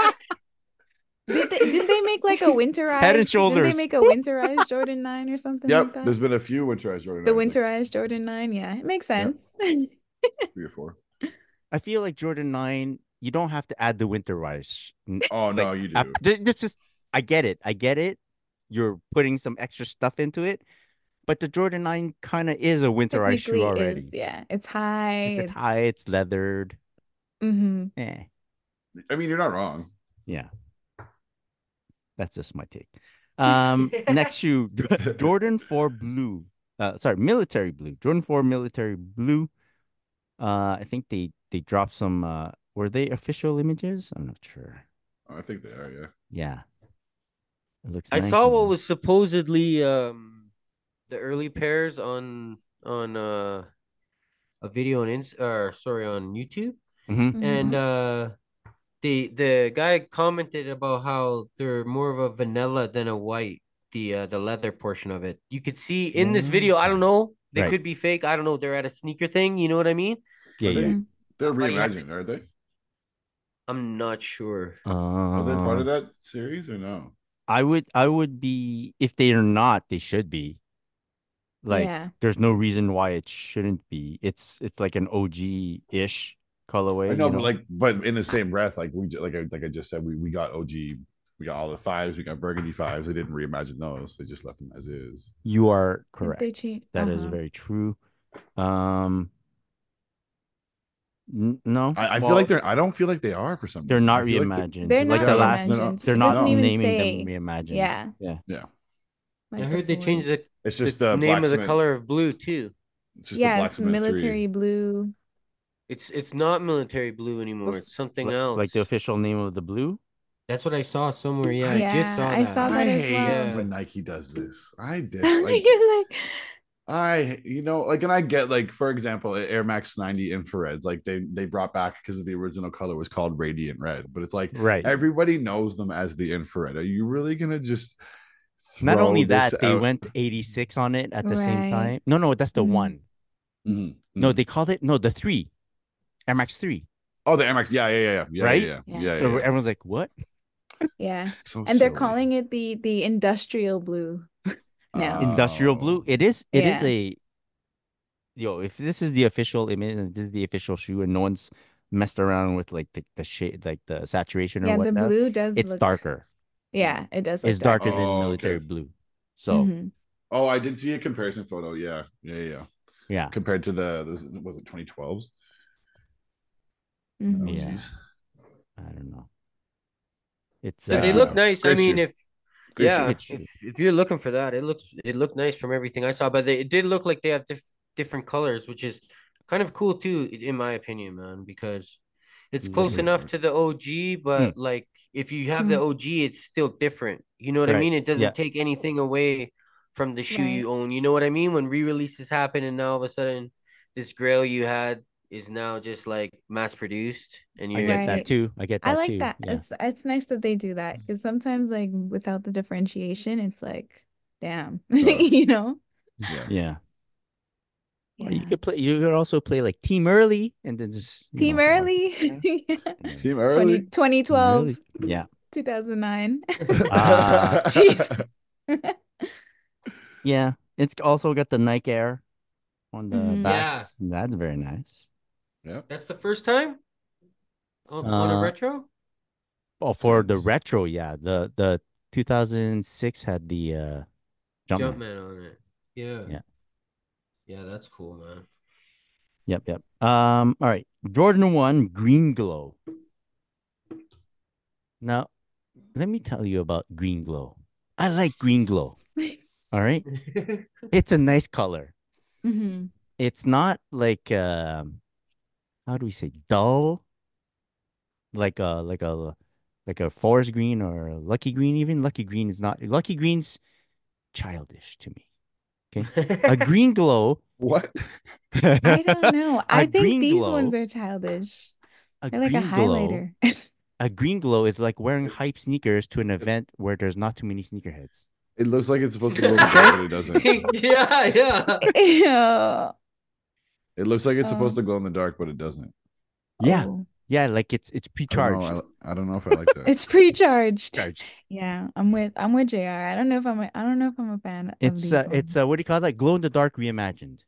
Did they, did they make like a winterized? Head and Did shoulders. they make a winterized Jordan nine or something like Yep. that? There's been a few winterized Jordan. The nines, like winterized Jordan nine, yeah, it makes Yep. sense. three or four. I feel like Jordan nine, you don't have to add the winterize. N- Oh no, like, you uh, do. th- It's just I get it. I get it. You're putting some extra stuff into it, but the Jordan nine kind of is a winterized shoe Technically already. is, yeah. It's high. Like, it's high, it's leathered. hmm Eh, I mean, you're not wrong. yeah. That's just my take. Um, next shoe, Jordan four blue. Uh, sorry, military blue. Jordan four military blue. Uh, I think they they dropped some. Uh, were they official images? I'm not sure. I think they are. Yeah. Yeah, it looks. I nice saw in what there. was supposedly um the early pairs on on uh a video on ins or sorry on YouTube, Mhm. and uh the the guy commented about how they're more of a vanilla than a white, the uh, the leather portion of it. You could see in this video, I don't know, they Right. could be fake. I don't know. They're at a sneaker thing, you know what I mean? Yeah, Are they? yeah. Mhm. They're But yeah. reimagined, are they? I'm not sure. Are they part Uh, of that series or no? I would, I would be if they are not, they should be. Like, Yeah. there's no reason why it shouldn't be. It's, it's like an O G ish colorway. I know, you but know? like, but in the same breath, like we ju- like I like I just said, we we got O G, we got all the fives, we got burgundy fives. They didn't reimagine those; they just left them as is. You are Did correct. they change? That is uh-huh. very true. Um, n- no, I, I Well- feel like they're. I don't feel like they are for some. they're reason. not I feel like they- reimagined. They're like not the Yeah, last, they're reimagined. not- they're It not doesn't even naming say. them reimagined. Yeah. Yeah. yeah, Like I the heard they changed the, fours. it's the just the name black of the cement- color of blue too. It's just Yeah, the black it's cement military three. blue. It's it's not military blue anymore. Bef- It's something Like, else. like the official name of the blue. That's what I saw somewhere. Yeah, I Yeah, just saw I that. saw that I as hate well. when Nike does this. I dislike. You're like, I you know like and I get like for example Air Max ninety infrared like they they brought back because the original color was called radiant red, but it's like Right. everybody knows them as the infrared. Are you really gonna just Not throw only this that, they out? went eighty-six on it at the same Right. time. No, no, that's the Mhm. one. Mhm, No, mhm. they called it no the three, Air Max three. Oh, the Air Max, yeah, yeah, yeah, yeah, yeah, Right? yeah, Yeah. yeah, yeah, So yeah. everyone's like, "What?" yeah. So And they're silly. calling it the the industrial blue now. Industrial blue. Oh. It is. It is Yeah. a. Yo, if this is the official image and this is the official shoe, and no one's messed around with like the, the shade, like the saturation or Yeah, the whatnot, blue does it's look darker. Yeah, it does look It's darker than Oh, military okay. blue. So Mhm. Oh, I did see a comparison photo. Yeah, yeah, yeah. yeah. yeah, Compared to the was it, was it twenty twelves? Mhm. Oh, Yeah. geez. I don't know. It's Yeah, they uh, look nice. I great mean, shoe. if Great yeah, shoe. if if you're looking for that, it looks it looked nice from everything I saw. But they, it did look like they have diff- different colors, which is kind of cool too, in my opinion, man. Because it's close Exactly. enough to the O G, but like if you have the Mm. O G, it's still different. You know what I Right. mean? It doesn't Yeah. take anything away from the shoe you Right. own. You know what I mean? When re-releases happen, and now all of a sudden, this Grail you had is now just like mass produced, and I you're get that Right. too. I get that I like too. that. Yeah. It's it's nice that they do that because sometimes like without the differentiation, it's like, damn, Tough. you know? Yeah. Yeah. Or you Yeah. could play. You could also play like Team Early, and then just you Team know, like- Early. Yeah. Yeah. Team twenty, early. twenty twelve, Team Early. Yeah. two thousand nine. Ah. Jeez. Yeah. It's also got the Nike Air on the Mhm. back. That's very nice. Yeah. That's the first time on, on a Uh, retro. Oh, for the Since- retro, yeah. The the two thousand six had the uh, Jumpman. Jumpman on it. Yeah. Yeah. Yeah, that's cool, man. Yep, yep. Um, all right. Jordan one Green Glow. Now, let me tell you about Green Glow. I like Green Glow. All right. It's a nice color. hmm It's not like um how do we say dull? Like a like a like a forest green or a lucky green. Even lucky green is not lucky green's childish to me. Okay. A green glow. What? I don't know. I A think green these glow. ones are childish. A They're like a green glow. highlighter. A green glow is like wearing hype sneakers to an event where there's not too many sneakerheads. It looks like it's supposed to glow in the dark, but it doesn't. yeah, yeah. Ew. It looks like it's supposed Oh. to glow in the dark, but it doesn't. Yeah. Oh. Yeah, like it's it's I don't pre-charged. know. I, I don't know if I like that. It's pre-charged. Charged. Yeah, I'm with I'm with J R. I don't know if I'm a, I don't know if I'm a fan of It's these uh, it's uh, what do you call that? Glow in the dark reimagined.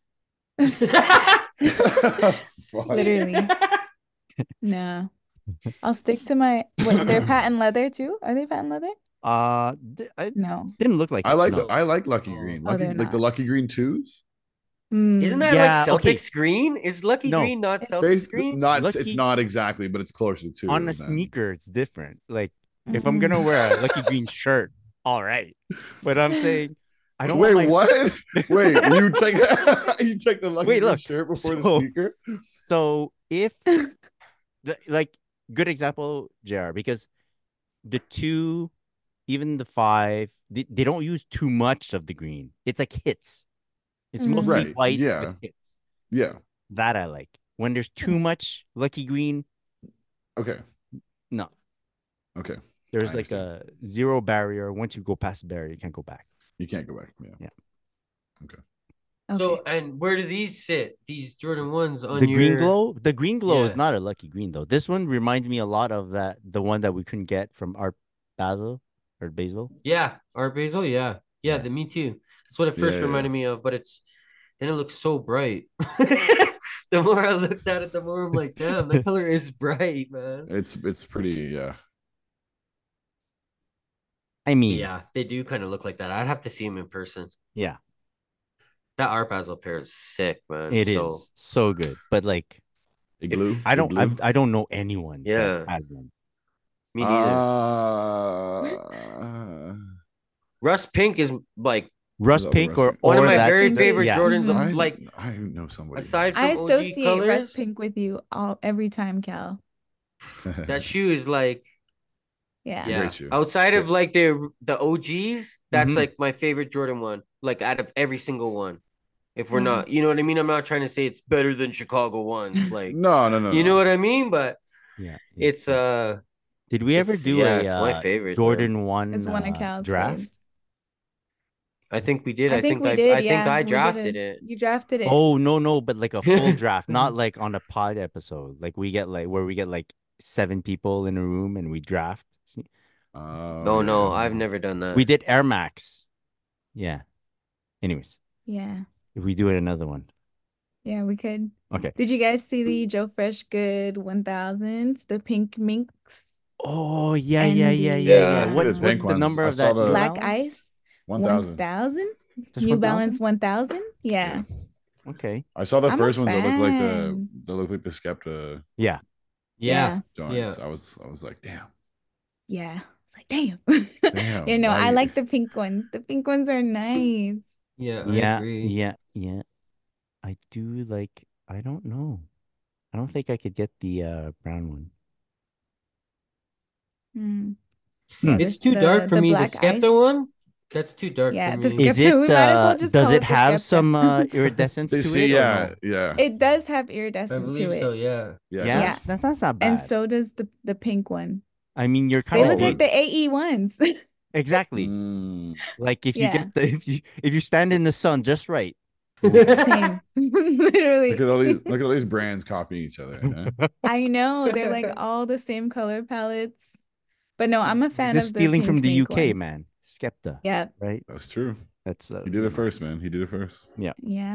Fuck. Literally. No. I'll stick to my what they're patent leather too? Are they patent leather? Uh, th- I No. didn't look like I it, like no. the, I like Lucky Oh. Green. Oh, Lucky they're like the not. Lucky Green twos. Mm. Isn't that Yeah, like okay. Celtics green? Is Lucky No. Green not It's- Celtics Bas- green? not Lucky- it's not exactly, but it's closer to On a than- sneaker, it's different. Like if I'm Mm-mm. gonna wear a lucky green shirt, all right. But I'm saying I don't Wait, want my what? Wait, you take you take the Lucky Wait, Green look, shirt before the so- sneaker? So if the like good example, J R, because the two, even the five, they, they don't use too much of the green. It's like hits. It's Mhm. mostly Right, white yeah. with hits. Yeah. That I like. When there's too much lucky green, Okay. no. Okay. There's I like a zero barrier. Once you go past the barrier, you can't go back. You can't go back. Yeah. Okay. So, and where do these sit? These Jordan ones on The your green glow, the green glow is Yeah. not a lucky green though. This one reminds me a lot of that the one that we couldn't get from Art Basel or Basil. Yeah, Art Basel. Yeah, yeah, Yeah. the me too. That's what it first Yeah, yeah. reminded me of, but it's then it looks so bright. The more I looked at it, the more I'm like, damn, that color is bright, man. It's it's pretty, yeah. I mean, Yeah, they do kind of look like that. I'd have to see them in person. yeah, That Art Basel pair is sick, man. it is so, so good. But like, Igloo. I don't, Igloo. I've, I don't know anyone Yeah. that has them. Me neither. Uh, Rust Pink is like Rust love pink Rust or Pink. one of or my that- very Pink favorite yeah. Jordans. Of, I like I know somebody. aside from I O G associate colors, Rust Pink with you all every time, Cal. that shoe is like Yeah. yeah. Great shoe. Outside of Great. like the the O Gs, that's Mhm. like my favorite Jordan one. Like out of every single one. If we're Yeah. not, you know what I mean. I'm not trying to say it's better than Chicago ones. Like no, no, no. you no. know what I mean. But Yeah, yeah. it's uh, Did we ever it's- do yeah, a it's my uh, favorite, man. Jordan one It's one of uh, Cal's draft? faves. I think we did. I, I think think we I, did. I think Yeah, I we did drafted a- it. You drafted it. Oh no, no, but like a full draft, not like on a pod episode. Like we get like where we get like seven people in a room and we draft. Oh, No, no, yeah. I've never done that. We did Air Max. Yeah. Anyways, Yeah. if we do it another one. Yeah, we could. Okay. Did you guys see the Joe Fresh Good one thousands? The pink minks? Oh yeah, And yeah, yeah, the, yeah, Yeah, yeah. I uh, see What's the what's pink the ones. number I of saw that? the- New Black Balance? Ice? One thousand. one thousand? Just New 1,000? Balance one thousand? Yeah. Okay. I saw the I'm a first ones that looked like the fan. that looked like the Skepta Yeah. yeah, joints. Yeah. I was I was like, damn. Yeah. It's like, damn. Damn, You know, I why- like the pink ones. The pink ones are nice. yeah, I Yeah. agree. Yeah. Yeah. I do like I don't know. I don't think I could get the uh brown one. Hmm. Hmm. Yeah, It's the- too the- dark for the me. The black Skepta ice. one, that's too dark Yeah, for the me. Skepta- Is it we might as well uh, just does call it it the have Skepta. some uh iridescence They to see, it? yeah, Or no? yeah, It does have I iridescent believe to it. so. Yeah. yeah. Yeah, Yeah. That's, that's not bad. And so does the the pink one. I mean, you're They kind of look like the A E ones. exactly Mm. like if you Yeah. get the if you if you stand in the sun just right. Same. Literally. Look at all these look at all these brands copying each other. huh? I know. They're like all the same color palettes. But no, I'm a fan Just of the stealing pink from the mink U K, one. man. Skepta, Yeah. right? That's true. That's uh, He did it first, man. He did it first. Yeah.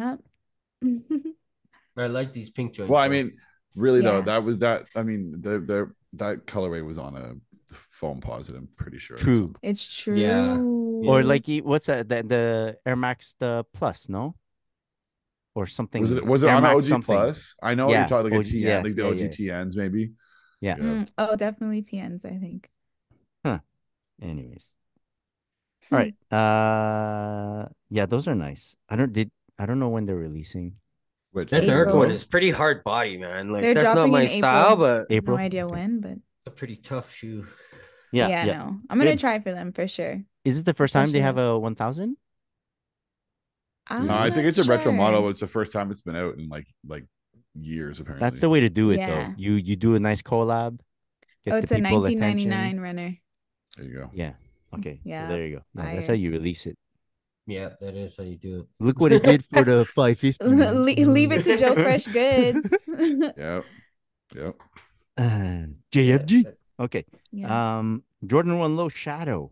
I like these pink joints. Well, I though. mean, really though, Yeah. that was that. I mean, the the that colorway was on a foam posite. I'm pretty sure. at True. some point. It's true. Yeah. Or like e- what's that? The, the Air Max the Plus, no? Or something. Was it was it Air on Max O G something. Plus? I know Yeah, you're talking like O a G T N, yes, like the yeah, O G yeah. T Ns maybe. Yeah. Mm, oh, definitely T Ns, I think. Anyways. All right. Uh yeah, those are nice. I don't did I don't know when they're releasing. Which That April. dark one is pretty hard body, man. Like They're that's not dropping my in style, April. but April. No idea Okay. when, but a pretty tough shoe. Yeah, yeah, yeah. no. I'm gonna good. try for them for sure. Is it the first time they Especially have a one thousand? I'm No, I think not it's a retro model. sure. It's the first time it's been out in like like years apparently. That's the way to do it Yeah. though. You you do a nice collab, get Oh, the it's a people nineteen attention. ninety-nine runner. There you go. Yeah. Okay. Yeah, So there you go. Yeah, that's how fire. you release it. Yeah, that is how you do it. Look what it did for the five fifty. Le- leave it to Joe Fresh Goods. Yep. Yep. Uh, J F G. Okay. Yeah, Um, Jordan One Low Shadow.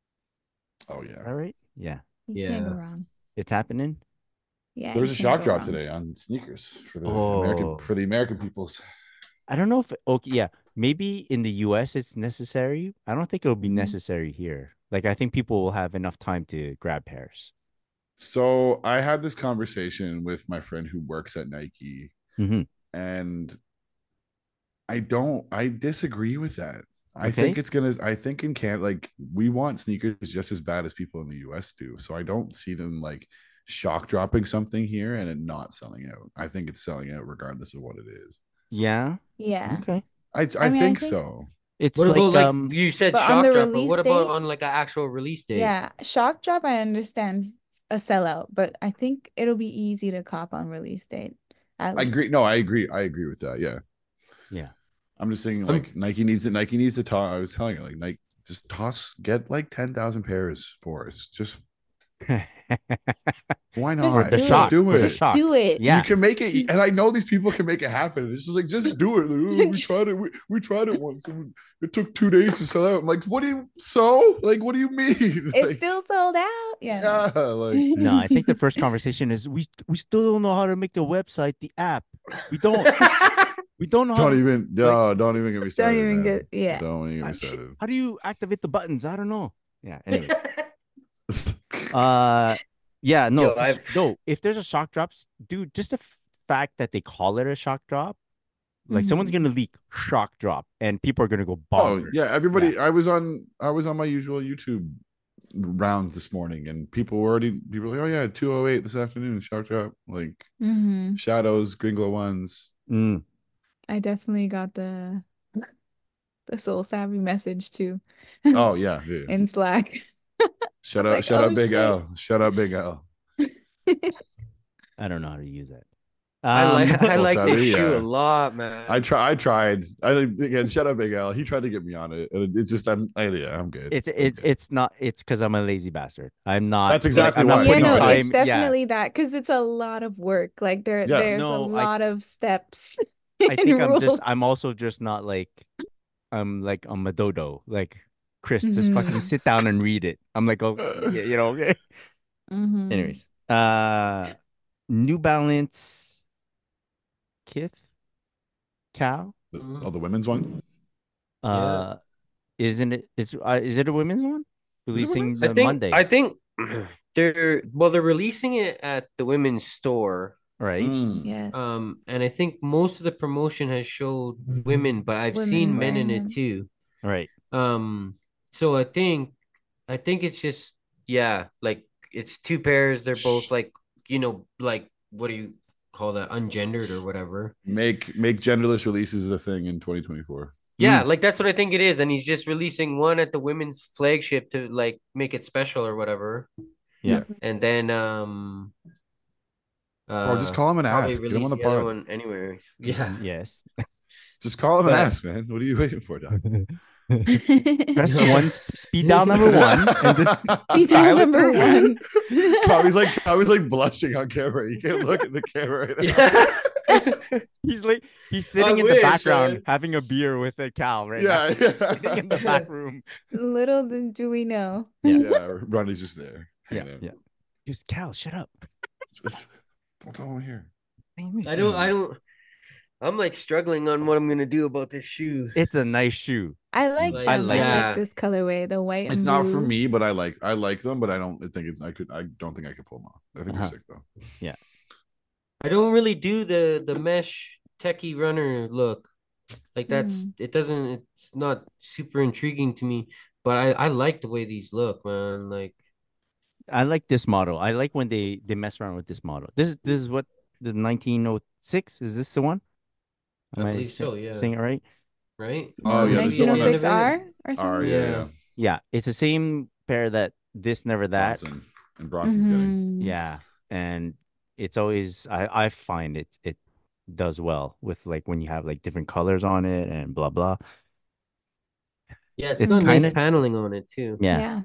Oh yeah. All right. Yeah, you can't go Yeah. wrong. it's happening. Yeah, There was you a can't shock go drop wrong. today on sneakers for the Oh. American for the American peoples. I don't know if okay, yeah, maybe in the U S it's necessary. I don't think it'll be Mhm. necessary here. Like I think people will have enough time to grab pairs. So I had this conversation with my friend who works at Nike, Mhm. and I don't I disagree with that. I Okay. think it's gonna I think in Canada, like we want sneakers just as bad as people in the U S do. So I don't see them like shock dropping something here and it not selling out. I think it's selling out regardless of what it is. Yeah. Yeah, Okay. I I, I mean, I think, think- so. It's What like about like um you said But on shock the drop, but release what about date- on like an actual release date? yeah. Shock drop, I understand a sellout, but I think it'll be easy to cop on release date. At I agree. least. No, I agree. I agree with that. Yeah. yeah. I'm just saying, I'm- like Nike needs to Nike needs to toss. I was telling you, like Nike, just toss, get like ten thousand pairs for us. Just why Just not? the do shock. it. do for the it. shock. Do it. Yeah. You can make it, and I know these people can make it happen. It's just like, just do it. Like, "Oh, we tried it. We, we tried it once. And it took two days to sell out. I'm like, what do you? So, like, what do you mean? It's Like, still sold out. Yeah. no. yeah, like No, I think the first conversation is we we still don't know how to make the website, the app. We don't we don't know how don't to, even. No, don't even get me started. Don't even man. get yeah. Don't even get I- me started. how do you activate the buttons? I don't know. Yeah. Anyways. Uh, yeah, no, Yo, for I've- s- no. If there's a shock drop, s- dude, just the f- fact that they call it a shock drop, like someone's Mhm. gonna leak shock drop, and people are gonna go Oh bonkers. yeah, everybody. I was on. I was on my usual YouTube rounds this morning, and people were already. People were like, "Oh yeah, two oh eight this afternoon, shock drop." Like hmm shadows, Gringlo ones. Mm. I definitely got the the soul savvy message too Oh yeah, yeah. in Slack. Shut I up, was shut like, up, "Oh, Big shit." L. Shut up, Big L. I don't know how to use that. I Um, like I so like this savvy, shoe yeah. a lot, man. I try. I tried. I again. Shut up, Big L. He tried to get me on it, and it's just. I'm. I, yeah, I'm good. it's I'm it's good. it's not. It's because I'm a lazy bastard. I'm not. That's like, exactly I'm not why. Yeah, putting no, No, time. it's yeah. definitely that because it's a lot of work. Like there, Yeah. there's No, a I- lot of steps. I think and I'm just. rules. I'm also just not like. I'm like I'm a dodo. Like Chris, just fucking Mhm. sit down and read it. I'm like, oh, yeah, you know. Okay. Mhm. Anyways, uh, New Balance, Kith, Cal, The- oh, the women's one. uh, isn't it? It's uh, is it a women's one? Releasing women's? the I think Monday, I think they're well, they're releasing it at the women's store. right? Mm. Yes. Um, and I think most of the promotion has showed women, but I've Women seen men in wearing it them. too. Right. Um, so I think I think it's just yeah, like it's two pairs. They're both like you know like what do you call that ungendered or whatever. Make make genderless releases a thing in twenty twenty-four. Yeah, like that's what I think it is, and he's just releasing one at the women's flagship to like make it special or whatever. Yeah. And then um Oh, just uh, call him and probably ask. Get him on release the the other pod. one anywhere. Yeah. Yes. Just call him and But- ask, man. What are you waiting for, Doc? Press one, sp- speed dial number one, and just Be dial it number through. one. Kami's like Kami's like blushing on camera. You can't look at the camera right now. Yeah. He's like he's sitting I in the wish, background man. having a beer with a Cal right Yeah, now. Sitting in the yeah. back room. Little do do we know. Yeah. Yeah, Ronnie's just there. Yeah, hanging out. yeah. Just Cal, shut up. Just- don't tell him here. I don't I don't I'm like struggling on what I'm gonna do about this shoe. It's a nice shoe. I like Like, I them. like I yeah. like this colorway, the white and It's not for blue. me, but I like I like them, but I don't think it's I could I don't think I could pull them off. I think Uh-huh. they're sick though. I don't really do the the mesh techie runner look. Like that's Mm. it doesn't it's not super intriguing to me, but I I like the way these look, man. Like I like this model. I like when they they mess around with this model. This is this is what the nineteen oh six is. This the one? Am I I believe say- so, yeah. saying it right? right? Oh, Or yeah, this is the one that- nineteen oh six R or Are something. yeah, Yeah. yeah. Yeah, it's the same pair that this never that. Bronson. And Bronson's getting. Mhm. Yeah, and it's always I I find it it does well with like when you have like different colors on it and blah blah. Yeah, it's, It's got nice kinda- paneling on it too. Yeah, Yeah.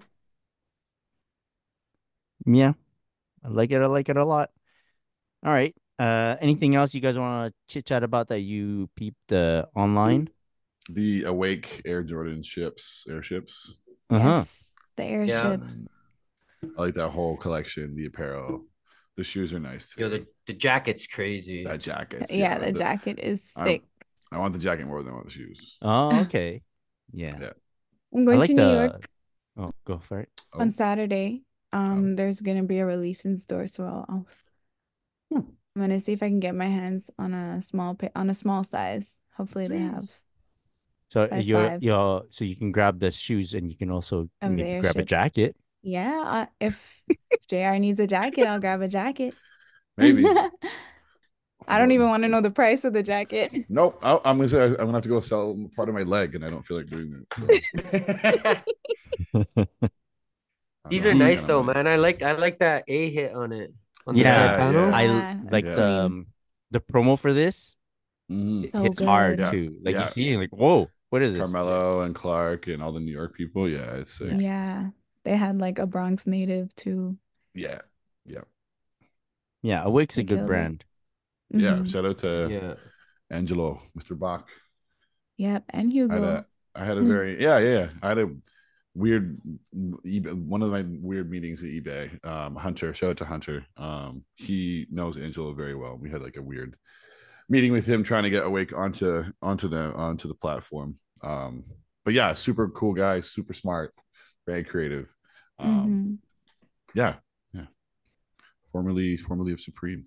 yeah, I like it. I like it a lot. All right. Uh, anything else you guys want to chit chat about that you peeped uh, online? The Awake Air Jordan ships, airships. Uh huh. Yes. The airships. I like that whole collection, the apparel. The shoes are nice too. Yo, the, the jacket's crazy. that jacket. Yeah, the jacket is I'm- sick. I want the jacket more than I want the shoes. Oh, okay. Yeah. Yeah. I'm I going like to New the. York Oh, go for it. Oh, on Saturday. Um, there's gonna be a release in store, so I'll, I'll Hmm. I'm gonna see if I can get my hands on a small pa on a small size. Hopefully they have. So Size you're five. you're so you can grab the shoes and you can also Of the maybe grab a airships. jacket. Yeah, uh, if if J R needs a jacket, I'll grab a jacket. maybe. I don't even want to know the price of the jacket. Nope. I, I'm gonna say I'm gonna have to go sell part of my leg, and I don't feel like doing that. So, I These don't are know. nice I though, don't know. man. I like I like that A hit on it on the Yeah, side panel. yeah. I Yeah, like it's the clean. um, the promo for this. Mhm. It So hits hard good. Yeah, too. Like yeah. you see, like whoa, what is this? Carmelo and Clark and all the New York people. Yeah, it's sick. Yeah. Yeah, they had like a Bronx native too. Yeah, yeah, Yeah, Awake's a They good killed it. brand. yeah. Mhm. Shout out to Yeah. Angelo, Mister Bach. Yep, and I had Hugo. a, I had a very yeah, yeah, yeah. I had a weird eBay, one of my weird meetings at eBay. Um, Hunter, shout out to Hunter. Um, he knows Angelo very well. We had like a weird meeting with him trying to get Awake onto onto the onto the platform. Um, but yeah, super cool guy, super smart, very creative. Um, Mhm. yeah, yeah. Formerly formerly of Supreme.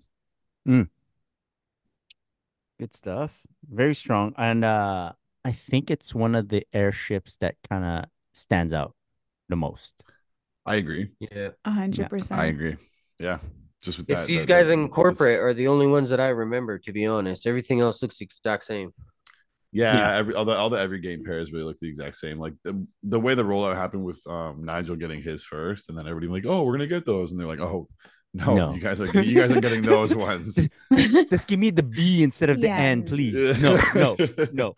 Good stuff. Very strong. And uh I think it's one of the airships that kind of stands out the most. I agree. Yeah. A hundred I percent. agree. Yeah. Just with It's that, these that- guys that- in corporate that's- are the only ones that I remember, to be honest. Everything else looks the exact same. Yeah, Yeah. every all the all the every game pairs really look the exact same. Like the the way the rollout happened with um Nigel getting his first, and then everybody like, oh, we're gonna get those, and they're like, oh, no, No. you guys are you guys are getting those ones. Just give me the B instead of the Yeah. N, please. No, no, no.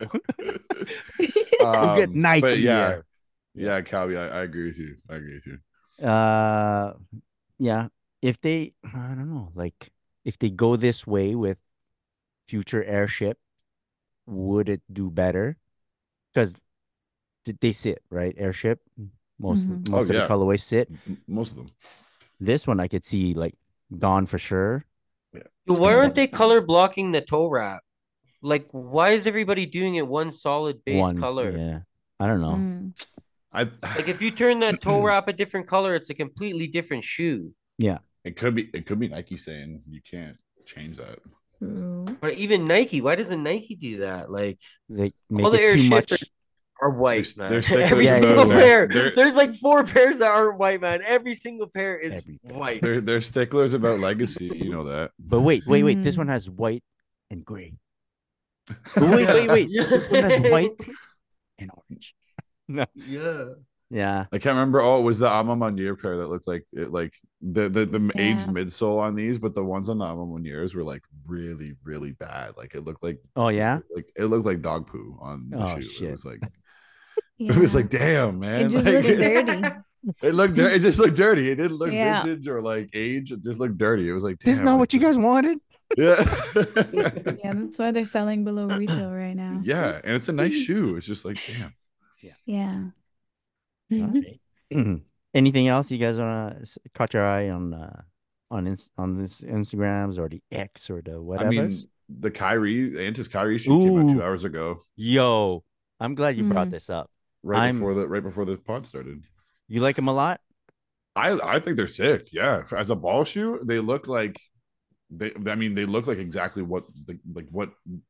Um, get Nike but yeah, here. yeah, Calvi, I, I agree with you. I agree with you. Uh, yeah. If they, I don't know, like if they go this way with future airship, would it do better? Because they sit right, airship. Most Mhm. of, most Oh, of the yeah. colorways sit. M- Most of them. This one I could see like gone for sure. Why aren't they Yeah. color blocking the toe wrap? Like, why is everybody doing it one solid base One, color? yeah. I don't know. Mm. I Like, if you turn that toe wrap a different color, it's a completely different shoe. it could be it could be Nike saying you can't change that. True. But even Nike, why doesn't Nike do that? Like, They make all the it air too shifts much. are white, There's- man. there's stickers Every Yeah, single yeah, yeah. pair. They're- There's like four pairs that aren't white, man. Every single pair is Every pair. white. They're they're sticklers about legacy. You know that. But wait, wait, wait. This Mhm. one has white and gray. But wait, wait, wait. This one has white and orange. No. Yeah. Yeah. I can't remember. Oh, it was the Ama Munir pair that looked like it, like the the, the aged Yeah. midsole on these, but the ones on the Ama Munirs were like really really bad. Like it looked like Oh yeah. like it looked like dog poo on the Oh, shoe. shit. It was like Yeah. it was like damn man. It just Like, looks dirty. It looked dir- it just looked dirty. It didn't look Yeah. vintage or like age. It just looked dirty. It was like This is damn, not like, what you guys this- wanted. Yeah. Yeah, that's why they're selling below retail right now. Yeah, and it's a nice shoe. It's just like damn. Yeah. All right. Anything else you guys wanna s- caught your eye on uh, on ins- on this Instagrams or the X or the whatever? I mean, the Kyrie Antis Kyrie shoot came out Ooh. two hours ago, Yo, I'm glad you brought Mm. this up. right I'm- before the right before the pod started. You like him a lot? I I think they're sick. Yeah, as a ball shoe, they look like they. I mean, they look like exactly what the like what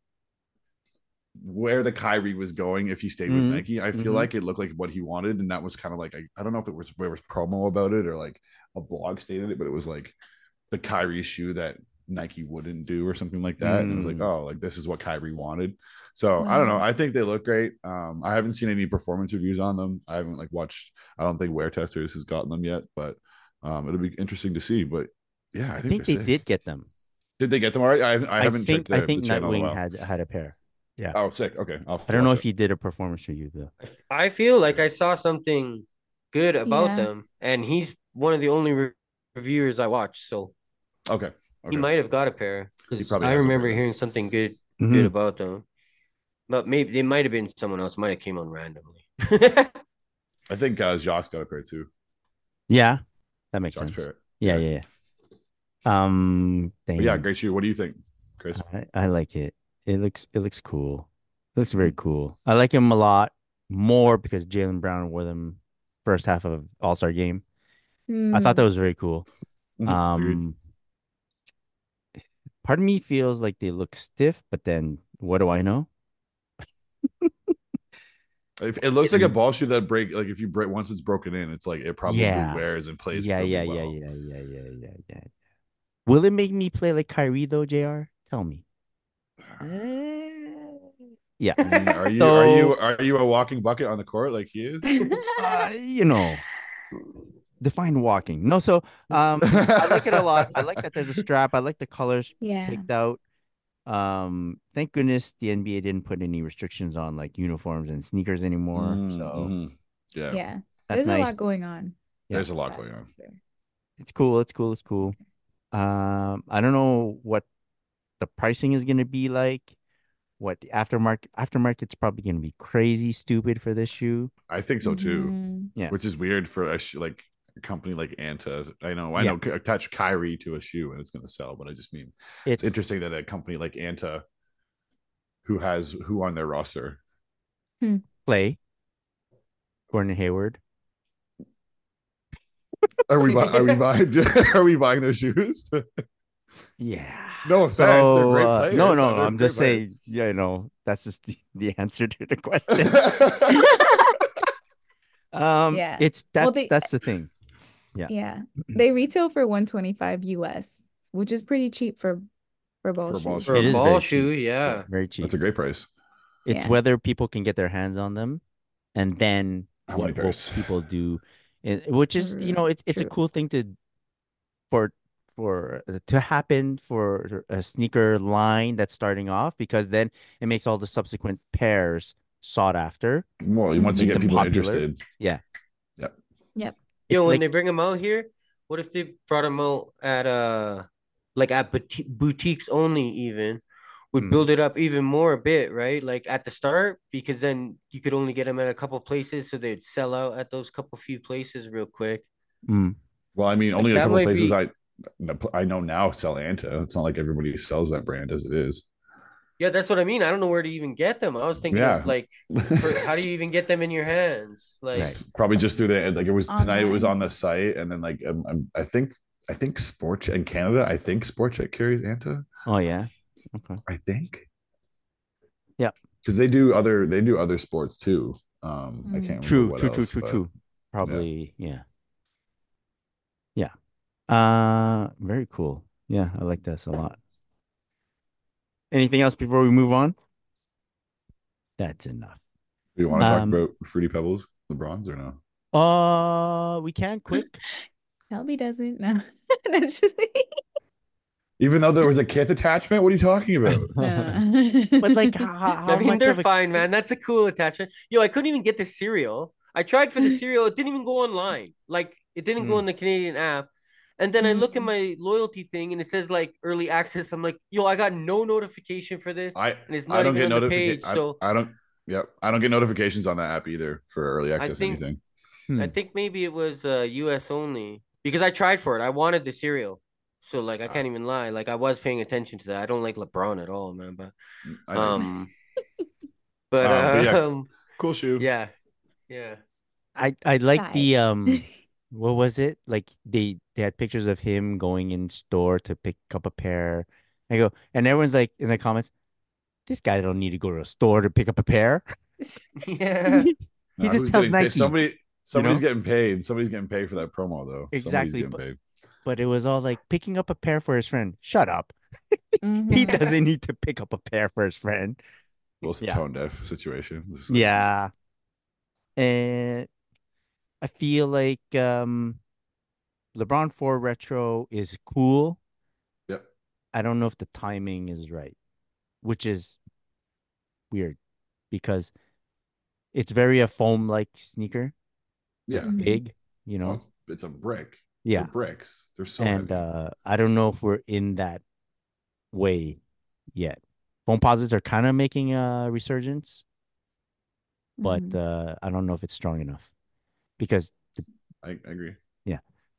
where the Kyrie was going if he stayed with Mhm, Nike. I feel mhm. like it looked like what he wanted, and that was kind of like I, I don't know if it was there was promo about it or like a blog stated it, but it was like the Kyrie shoe that Nike wouldn't do or something like that. And it was like, Mm. oh, like this is what Kyrie wanted. So I don't know. Wow. I think they look great. Um, I haven't seen any performance reviews on them. I haven't like watched. I don't think Wear Testers has gotten them yet, but um, it'll be interesting to see. But yeah, I I think, think they they're sick. did get them. Did they get them all right? I haven't. I I haven't think checked the, I think the channel in a Nightwing while. had had a pair. Yeah. Oh, sick. Okay. I'll I don't know watch if it. he did a performance review though. I feel like I saw something good about Yeah. them, and he's one of the only re- reviewers I watch. So Okay. he Okay. might have got a pair because probably I has a remember pair. hearing something good Mhm. good about them. But maybe they might have been someone else. Might have came on randomly. I think uh, Jacques got a pair too. Yeah, that makes Jacques sense. Parrott. Yeah, Yeah. yeah, yeah. Um, But yeah, dang. great shoe. What do you think, Chris? I, I like it. It looks it looks cool. It looks very cool. I like him a lot more because Jaylen Brown wore them first half of All Star game. I thought that Mm. was very cool. Mhm, agreed. Um, part of me feels like they look stiff, but then what do I know? It, it looks like a ball shoe that break. Like if you break once it's broken in, it's like it probably Yeah. wears and plays Yeah, really yeah, well. yeah, yeah, yeah, yeah, yeah, yeah. Will it make me play like Kyrie though, J R? Tell me. Eh, Yeah. I mean, are you So- are you are you a walking bucket on the court like he is? Uh, you know, define walking. No, so um, I like it a lot. I like that there's a strap. I like the colors Yeah. picked out. Um, thank goodness the N B A didn't put any restrictions on like uniforms and sneakers anymore. Mm, So mhm. yeah. Yeah. that's There's a lot nice. going on. Yeah. There's a lot going on. It's cool. It's cool. It's cool. Um, I don't know what the pricing is gonna be like. What the aftermarket aftermarket's probably gonna be crazy stupid for this shoe. I think so too. Mhm. Yeah. Which is weird for a sh- like a company like Anta. I know, I Yeah. know, attach Kyrie to a shoe and it's going to sell, but I just mean It's it's interesting that a company like Anta, who has who on their roster, Clay, Gordon Hayward. are we buy, are we buying are we buying their shoes? Yeah. No offense, So, they're great uh, players. no, no, no. They're I'm great just saying, yeah, no, that's just the, the answer to the question. players. Um, Yeah. it's that's Well, they- that's the thing. Yeah. They retail for one twenty-five U S, which is pretty cheap for for ball For a ball shoes. For It a is ball very shoe, cheap. yeah. Very cheap. That's a great price. It's Yeah. whether people can get their hands on them, and then How many what will pairs? people do, it- which is you know True, it's it's a true. cool thing to for for uh, to happen for a sneaker line that's starting off because then it makes all the subsequent pairs sought after. Well, once you Makes get them people popular. interested, Yeah. Yep. Yep. Yo, It's when like- they bring them out here, what if they brought them out at uh like at boutique boutiques only even would Hmm. build it up even more a bit, right? Like at the start, because then you could only get them at a couple places, so they'd sell out at those couple few places real quick. Mm. well, I mean, Like, only a that couple might places be- I I know now sell Anta. It's not like everybody sells that brand as it is. Yeah, that's what I mean. I don't know where to even get them. I was thinking Yeah. of like, for, how do you even get them in your hands? Like, Right. Probably just through the like it was tonight. It was on Online. the site, and then like um, um, I think I think Sport in Canada. I think Sport Check carries Anta. Oh yeah. Okay. I think. Yeah. because they do other they do other sports too. Um, I Mm. can't remember True, what true, true, else, true, but- true. Probably, yeah. Yeah. Uh, very cool. Yeah, I like this a lot. Anything else before we move on? That's enough. Do you want to talk Um, about Fruity Pebbles, the bronze, or no? Uh, we can quick. Shelby doesn't. No. That's just Even though there was a kith attachment, what are you talking about? no. But like, how, how I mean, much they're of a fine, man. That's a cool attachment. Yo, I couldn't even get the cereal. I tried for the cereal. It didn't even go online. Like, it didn't go Mm. in the Canadian app. And then I look at Mm. my loyalty thing and it says like early access. I'm like, yo, I got no notification for this. I And it's I not don't even get on the page. notifications. So I, I don't. Yep, I don't get notifications on that app either for early access think- anything. Hmm. I think maybe it was uh, U S only because I tried for it. I wanted the cereal. So like I Uh, can't even lie. Like I was paying attention to that. I don't like LeBron at all, man. But I know you don't. um, but Um, but yeah, um, cool shoe. yeah, yeah. I I like Guys. the um what was it? Like they they had pictures of him going in store to pick up a pair. I go, and everyone's like in the comments, this guy don't need to go to a store to pick up a pair. Yeah. He Uh, just who's tells getting paid? Nike, Somebody, you somebody's know? getting paid. Somebody's getting paid for that promo though. Somebody's Exactly. getting But paid. but it was all like picking up a pair for his friend. Shut up. He Mhm. doesn't need to pick up a pair for his friend. Well, it's a Yeah. tone deaf situation. It's like, Yeah. And I feel like um LeBron four retro is cool. Yep. I don't know if the timing is right, which is weird because it's very a foam like sneaker, like Yeah. Mhm. big, you Oh, know? it's, it's a brick. They're Yeah. bricks. They're so And heavy. uh I don't know if we're in that way yet. Foam posits are kind of making a resurgence, but Mhm. uh I don't know if it's strong enough because the, I, I agree. yeah,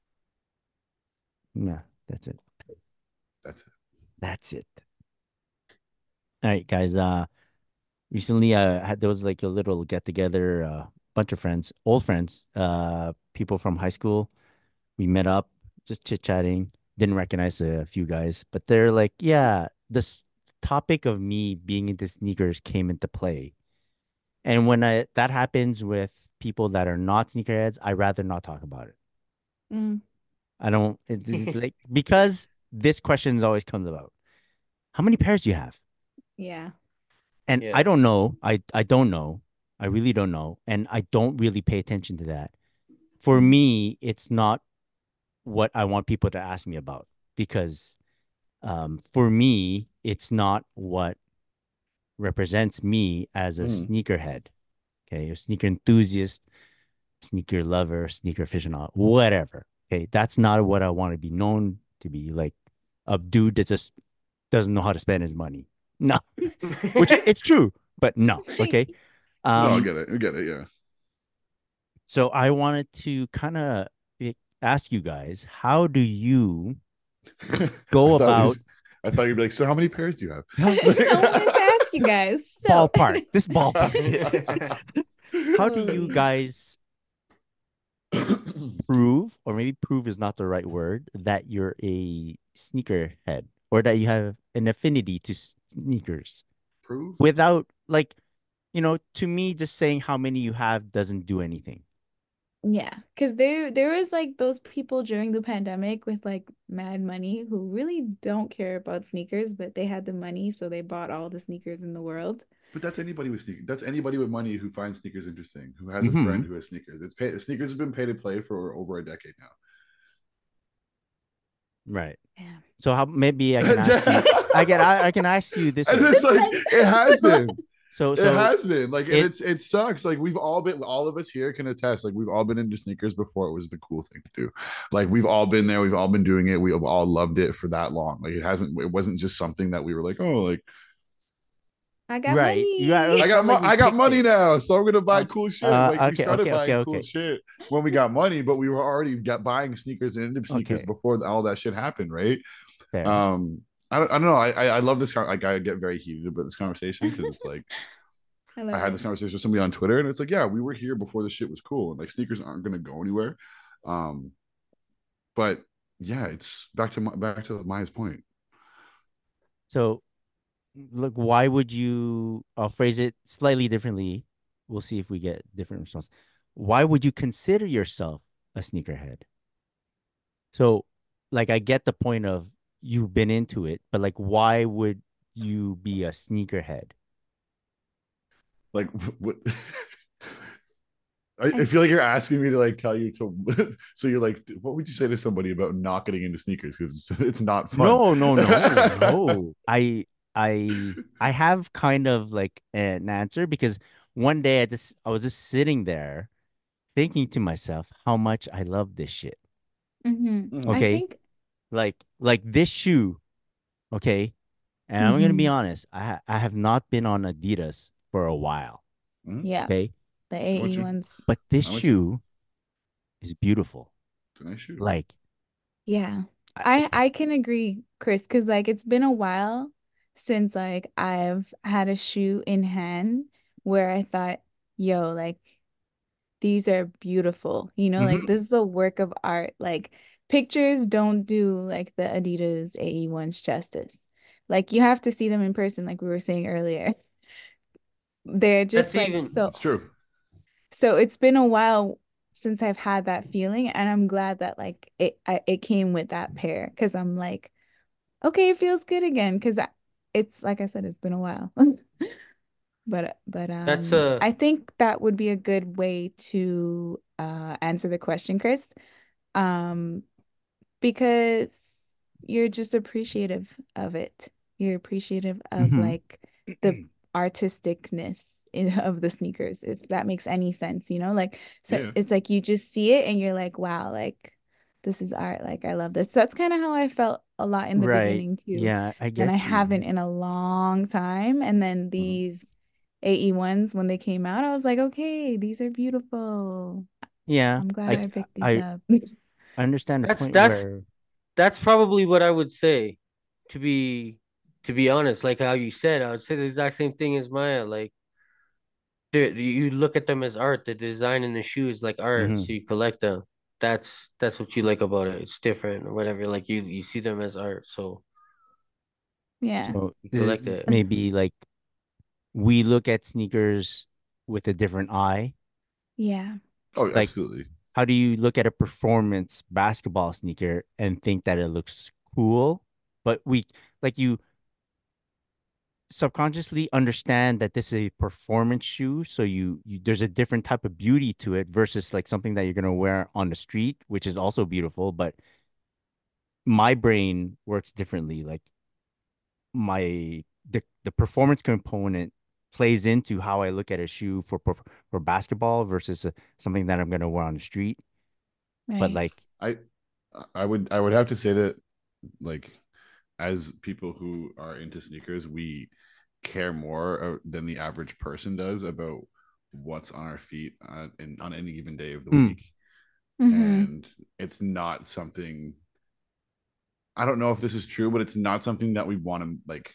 yeah, that's it. That's it. That's it. All right, guys. Uh recently uh had there was like a little get together, uh bunch of friends, old friends, uh people from high school. We met up, just chit chatting. Didn't recognize a few guys, but they're like, yeah, this topic of me being into sneakers came into play. And when I that happens with people that are not sneakerheads, I rather not talk about it. Mm. I don't it, it's like because this question always comes about. How many pairs do you have? Yeah. And I Yeah. don't know. I I don't know. I really don't know. And I don't really pay attention to that. For Mhm. me, it's not what I want people to ask me about because um, for me, it's not what represents me as a Mhm. sneakerhead. Okay, a sneaker enthusiast, sneaker lover, sneaker aficionado, whatever. Okay, that's not what I want to be known to be. Like a dude that just doesn't know how to spend his money. No, which it's true, but no. Okay. No, I Um. get it. I get it. Yeah. So I wanted to kind of ask you guys, how do you I go thought he about was. I thought you'd be like, so how many pairs do you huh, I wanted to ask you guys. So, ballpark? This ballpark. have? How do you um, guys prove, or maybe prove is not the right word, that you're a sneakerhead or that you have an affinity to sneakers Prove? without, like, you know, to me, just saying how many you have doesn't do anything. yeah, because there there was like those people during the pandemic with like mad money who really don't care about sneakers, but they had the money, so they bought all the sneakers in the world. But that's anybody with sneakers. That's anybody with money who finds sneakers interesting, who has a Hmm. friend who has sneakers. It's pay, sneakers have been pay to play for over a decade Right. Yeah. So how maybe I now. can ask you, I can I, I can ask you this And way. it's like it has been. So It so has been like, and it it's it sucks. Like we've all been, all of us here can attest. Like we've all been into sneakers before it was the cool thing to do. Like we've all been there. We've all been doing it. We've all loved it for that long. Like it hasn't. It wasn't just something that we were like, oh, like I got right. You got money. I it's got not mo- like we I got picked money it. now, so I'm gonna buy Uh, cool shit. Like uh we okay, started okay, okay, buying cool okay. shit when we got money, but we were already got buying sneakers and into sneakers Okay. before all that shit happened, right? Fair. Um, I don't, I don't know. I I, I love this. Con- like I get very heated about this conversation because it's like I I love had it. this conversation with somebody on Twitter, and it's like, yeah, we were here before this shit was cool, and like sneakers aren't gonna go anywhere. Um, but yeah, it's back to my, back to Maya's point. So look, why would you, I'll phrase it slightly differently. We'll see if we get different response. Why would you consider yourself a sneakerhead? So, like, I get the point of you've been into it, but like, why would you be a sneakerhead? Like, what? I, I I feel like you're asking me to like tell you to. So you're like, what would you say to somebody about not getting into sneakers because it's, it's not fun? No, no, no, no. I, I, I have kind of like an answer because one day I just, I was just sitting there thinking to myself how much I love this shit. hmm I Mhm. Okay. think Like, like this shoe. Okay. And I'm gonna be hmm honest, I ha- I have not been on Adidas for a while. Mhm. yeah, Okay, the I'm with A E you. ones. but this I'm with you. shoe is beautiful. It's a nice shoe. Like Yeah. I I can agree, Chris, because like it's been a while since like I've had a shoe in hand where I thought, yo, like these are beautiful. You know, like Mhm. this is a work of art. Like pictures don't do like the Adidas A E ones justice. Like you have to see them in person, like we were saying earlier. They're That's just like even so It's true. so it's been a while since I've had that feeling, and I'm glad that like it I, it came with that pair because I'm like, okay, it feels good again because it's like I said, it's been a while. But but that's um a I think that would be a good way to uh answer the question, Chris. Um because you're just appreciative of it. You're appreciative of Mhm. like the artisticness in, of the sneakers, if that makes any sense, you know? Like so Yeah. it's like you just see it and you're like, wow, like this is art. Like I love this. That's kind of how I felt a lot in the Right. beginning too. Yeah, I And I get you. haven't in a long time. And then Mhm. these A E ones when they came out, I was like, okay, these are beautiful. Yeah, I'm glad I like picked these I up. I understand the that's point that's where. that's probably what I would say. To be to be honest, like how you said, I would say the exact same thing as Maya. Like there, you look at them as art. The design in the shoe is like art, Mhm. so you collect them. That's that's what you like about it. It's different or whatever. Like you you see them as art, so Yeah. So you this is collect it. maybe like we look at sneakers with a different eye. Yeah. Oh, Like, absolutely. how do you look at a performance basketball sneaker and think that it looks cool? But we like you subconsciously understand that this is a performance shoe, so you, you there's a different type of beauty to it versus like something that you're gonna wear on the street, which is also beautiful. But my brain works differently. Like my the the performance component plays into how I look at a shoe for for, for basketball versus uh something that I'm gonna wear on the street. But Right. like, I I would I would have to say that, like, as people who are into sneakers, we care more uh, than the average person does about what's on our feet uh, in, on any given day of the mm, week. Mm-hmm. And it's not something, I don't know if this is true, but it's not something that we want to like.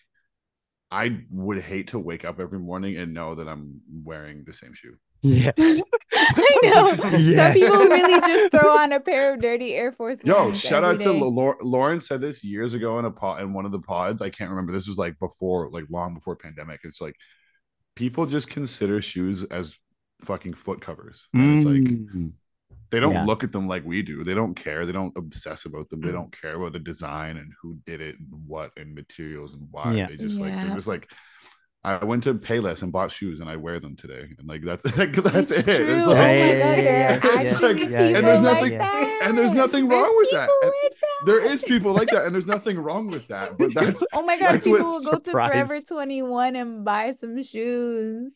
I would hate to wake up every morning and know that I'm wearing the same shoe. yes, I know. Some yes, people really just throw on a pair of dirty Air Force Yo, Ones shout every out to day. Lau- Lauren said this years ago in a pod in one of the pods. I can't remember. This was like before, like long before pandemic. It's like people just consider shoes as fucking foot covers, and it's like mm, they don't yeah, look at them like we do. They don't care. They don't obsess about them. They don't care about the design and who did it and what and materials and why. yeah, They just like they're Yeah. just like I went to Payless and bought shoes and I wear them today. And like that's like that's It's it. It's true. yeah, Oh like my yeah, God, yeah, there are yes, it's yes, like actually yeah, and yeah, there's people yeah, like nothing yeah. and there's that. nothing There's wrong with that. people And like there is that. people like that and there's nothing wrong with that. But that's Oh my God, that's You're people what will go to Forever surprised. twenty-one and buy some shoes.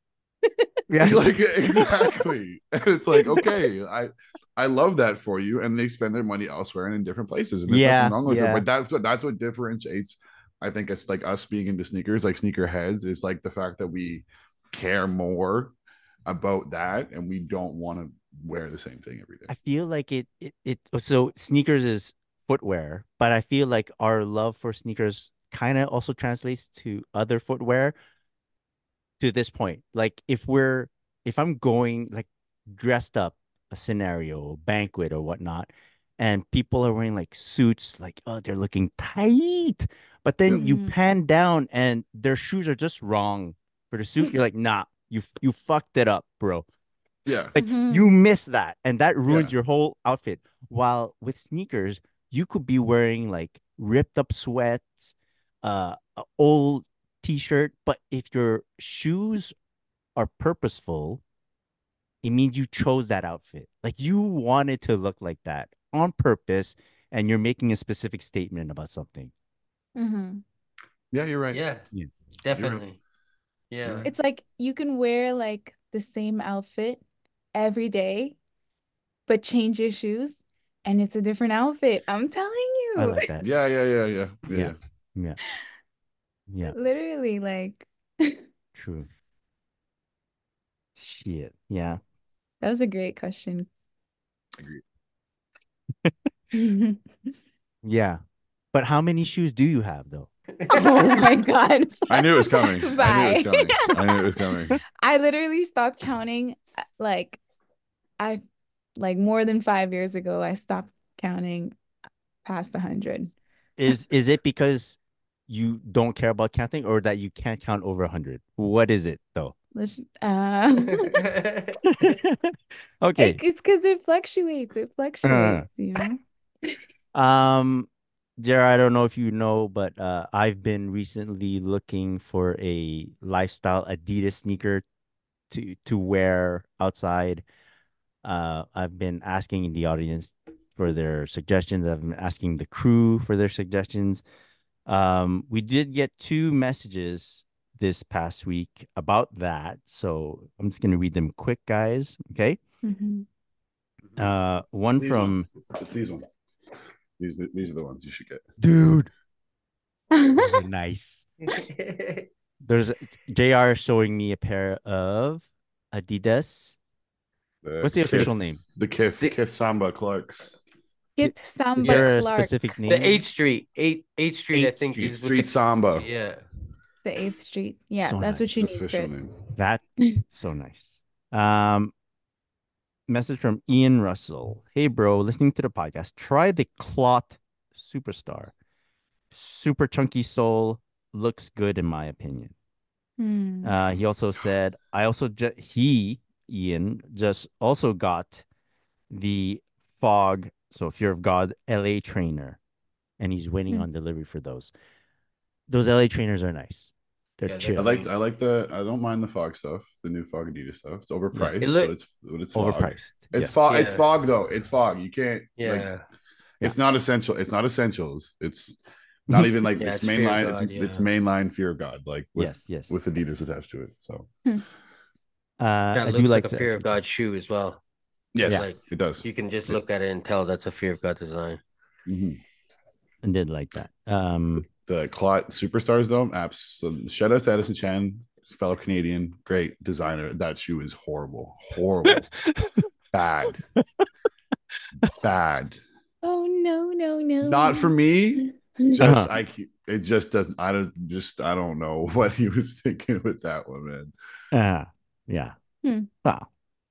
Yeah, like exactly. And it's like, okay, I I love that for you. And they spend their money elsewhere and in different places. And there's nothing yeah, wrong with it. yeah. But that's what that's what differentiates, I think it's like us being into sneakers, like sneaker heads, is like the fact that we care more about that and we don't want to wear the same thing every day. I feel like it, it, it, so sneakers is footwear, but I feel like our love for sneakers kind of also translates to other footwear to this point. Like if we're, if I'm going like dressed up a scenario, banquet or whatnot, and people are wearing like suits, like, oh, they're looking tight. But Yep. then you Mm. pan down and their shoes are just wrong for the suit. You're like, nah, you, you fucked it up, bro. Yeah. Like Hmm. you miss that, and that ruins Yeah. your whole outfit. While with sneakers, you could be wearing like ripped up sweats, uh, a old t-shirt, but if your shoes are purposeful, it means you chose that outfit. Like you wanted to look like that on purpose, and you're making a specific statement about something. Hmm. Yeah, you're right. Yeah, Yeah. You're right. definitely. You're Yeah. right. It's like you can wear like the same outfit every day, but change your shoes and it's a different outfit. I'm telling I you. like that. Yeah, yeah, yeah, yeah. Yeah, Yeah. yeah. Yeah. Yeah. Literally, like that True. Shit. Yeah. was a great question. Agreed. Yeah. But how many shoes do you have though? Oh my God. I knew it was coming. I knew it Bye. was coming. I knew it was coming. I literally stopped counting uh, like I like more than five years ago. I stopped counting past a hundred. Is is it because you don't care about counting or that you can't count over a hundred? What is it though? Let's uh Okay. it, it's because it fluctuates. It Uh, fluctuates, you know. um, Jared, I don't know if you know, but uh, I've been recently looking for a lifestyle Adidas sneaker to to wear outside. Uh, I've been asking in the audience for their suggestions. I've been asking the crew for their suggestions. Um, we did get two messages this past week about that, so I'm just gonna read them quick, guys. Okay. Mhm. Uh, one These from ones. It's, it's these ones. These these are the ones you should get. dude. Those are nice. There's J R showing me a pair of Adidas. The What's the official Kith- name? The Kith The- Kith Samba Clarks. Skip Is Samba there a Clark. specific name? The eighth Street, eighth eighth Street. I eighth think Street. is with Street the, Samba. yeah. The eighth Street. Yeah, So that's what nice. you The need, official Chris. name. That so nice. Um, message from Ian Russell. Hey, bro, listening to the podcast. Try the Cloth Superstar. Super chunky sole. Looks good in my opinion. Hmm. Uh, he also said, I also ju- he Ian just also got the Fog, so Fear of God L A trainer, and he's waiting Hmm. on delivery for those. Those L A trainers are nice. They're Yeah, they're chill. I like I like the I don't mind the fog stuff, the new fog Adidas stuff. It's overpriced, It look- but it's but it's fog. Overpriced. It's Yes. fog. It's Yeah. fog though. It's fog. You can't. Yeah. Like, it's not essential. It's not essentials. It's not even like Yeah, it's it's Fear of mainline. It's God, it's yeah. mainline Fear of God, like with Yes, yes. with Adidas attached to it. So Uh, That I looks do like like a Fear of God shoe as well. yes, Yeah. Like, it does. you can just look at it and tell that's a Fear of God design. Mhm. I did like that. Um, The Clot Superstars though, apps. So shout out to Edison Chan, fellow Canadian, great designer. That shoe is horrible, horrible, bad, bad. Oh no, no, no. Not for me. Just Uh-huh. I, ke- it just doesn't. I don't just I don't know what he was thinking with that one, man. uh, yeah. Hmm. Wow.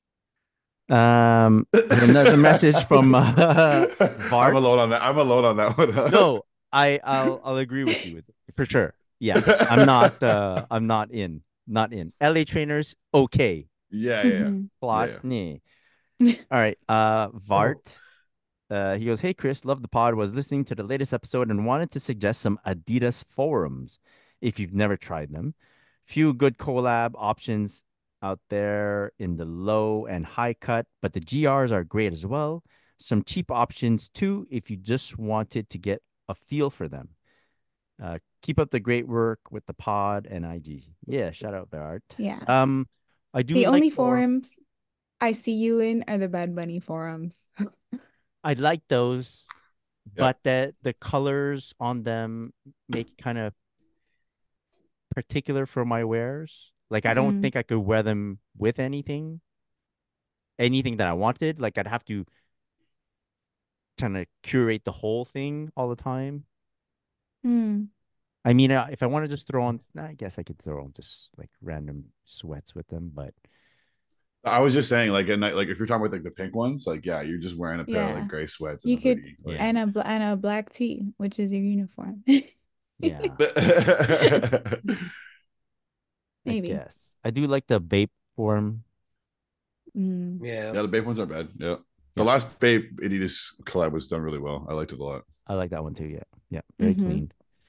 Um, another message from uh, I'm Bart. alone on that. I'm alone on that one. huh? No, I I'll I'll agree with you with it, for sure. Yeah, I'm not uh I'm not in not in L A trainers. Okay, Yeah, yeah, yeah. Mhm. plot. Yeah, Nah. All right. Uh, Vart. Uh, he goes, "Hey Chris, love the pod. Was listening to the latest episode and wanted to suggest some Adidas forums if you've never tried them. Few good collab options out there in the low and high cut, but the G Rs are great as well. Some cheap options too if you just wanted to get a feel for them. Uh, keep up the great work with the pod and I G. Yeah, shout out Vart. Yeah. Um, I do The like only for- forums I see you in are the Bad Bunny forums. I like those, Yep. but the the colors on them make it kind of particular for my wears. Like I don't Mm. think I could wear them with anything, anything that I wanted. Like I'd have to kind of curate the whole thing all the time. Hmm. I mean, uh, if I want to just throw on, I guess I could throw on just like random sweats with them, but I was just saying, like at night, like if you're talking about like the pink ones, like yeah, you're just wearing a pair of Yeah. like gray sweats. And You a could- hoodie, like- And a bl- and a black tee, which is your uniform. yeah, But- Maybe. I guess I do like the Bape form. Mm. Yeah. yeah, the Bape ones are bad. Yeah, the Yeah. last Bape Adidas collab was done really well. I liked it a lot. I like that one too. Yeah, yeah, very Mhm. clean.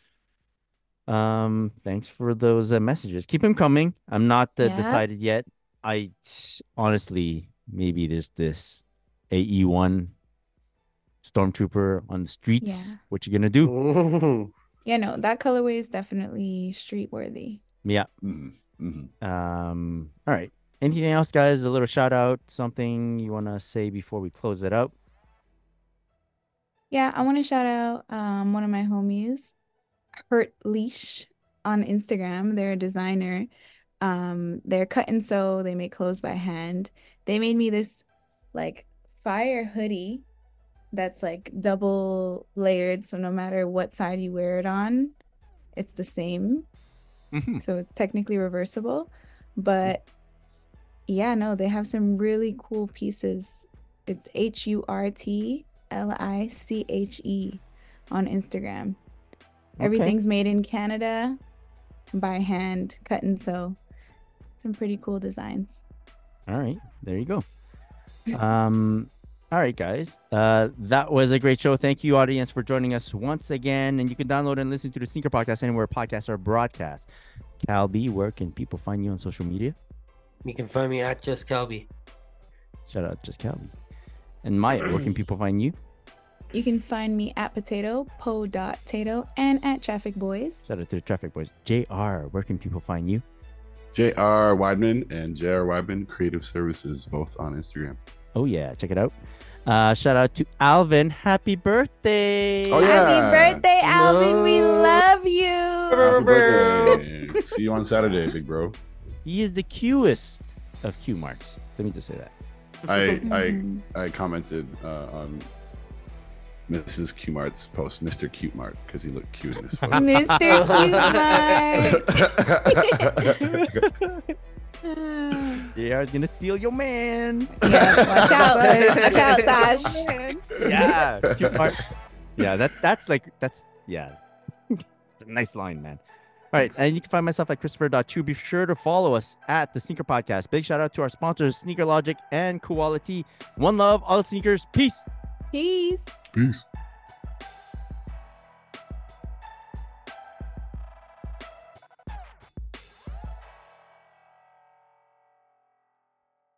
Um, thanks for those uh, messages. Keep them coming. I'm not uh, Yeah. decided yet. I honestly maybe there's this A E one stormtrooper on the streets. Yeah. What you gonna do? Ooh. Yeah, no, that colorway is definitely street worthy. Yeah. Mhm, mhm. Um. All right. Anything else, guys? A little shout out. Something you wanna say before we close it out? Yeah, I want to shout out um one of my homies, Hurt Leash on Instagram. They're a designer. Um, they're cut and sew. They make clothes by hand. They made me this like fire hoodie that's like double layered, so no matter what side you wear it on, it's the same. Mhm. So it's technically reversible. But yeah, no, they have some really cool pieces. It's H U R T L I C H E on Instagram. Everything's made in Canada by hand, cut and sew. Some pretty cool designs. All right, there you go. Um, all right, guys. Uh, that was a great show. Thank you, audience, for joining us once again. And you can download and listen to the Sneaker Podcast anywhere podcasts are broadcast. Calby, where can people find you on social media? You can find me at Just Calby. Shout out, just Calby. And Maya, where can people find you? You can find me at potato, po.tato, and at Traffic Boys. Shout out to the Traffic Boys. J R, where can people find you? J R Weidman and J R Weidman Creative Services, both on Instagram. Oh, yeah, check it out. Uh, shout out to Alvin. Happy birthday. Oh, yeah. Happy birthday, Alvin. We No. love you. Happy birthday. See you on Saturday, big bro. He is the cutest of Q marks. Let me just say that. I I Mhm. I commented uh, on Missus Q-Mart's post, Mister Cute Mart, because he looked cute in this photo. Mister Cute J R's gonna steal your man. Yeah, watch out. Watch out, Sash. Yeah, cute Mart. Yeah, that that's like that's yeah. It's a nice line, man. All right, and you can find myself at Christopher.chu. Be sure to follow us at the Sneaker Podcast. Big shout out to our sponsors, Sneaker Logic and Quality. One love, all the sneakers. Peace. Peace. Peace.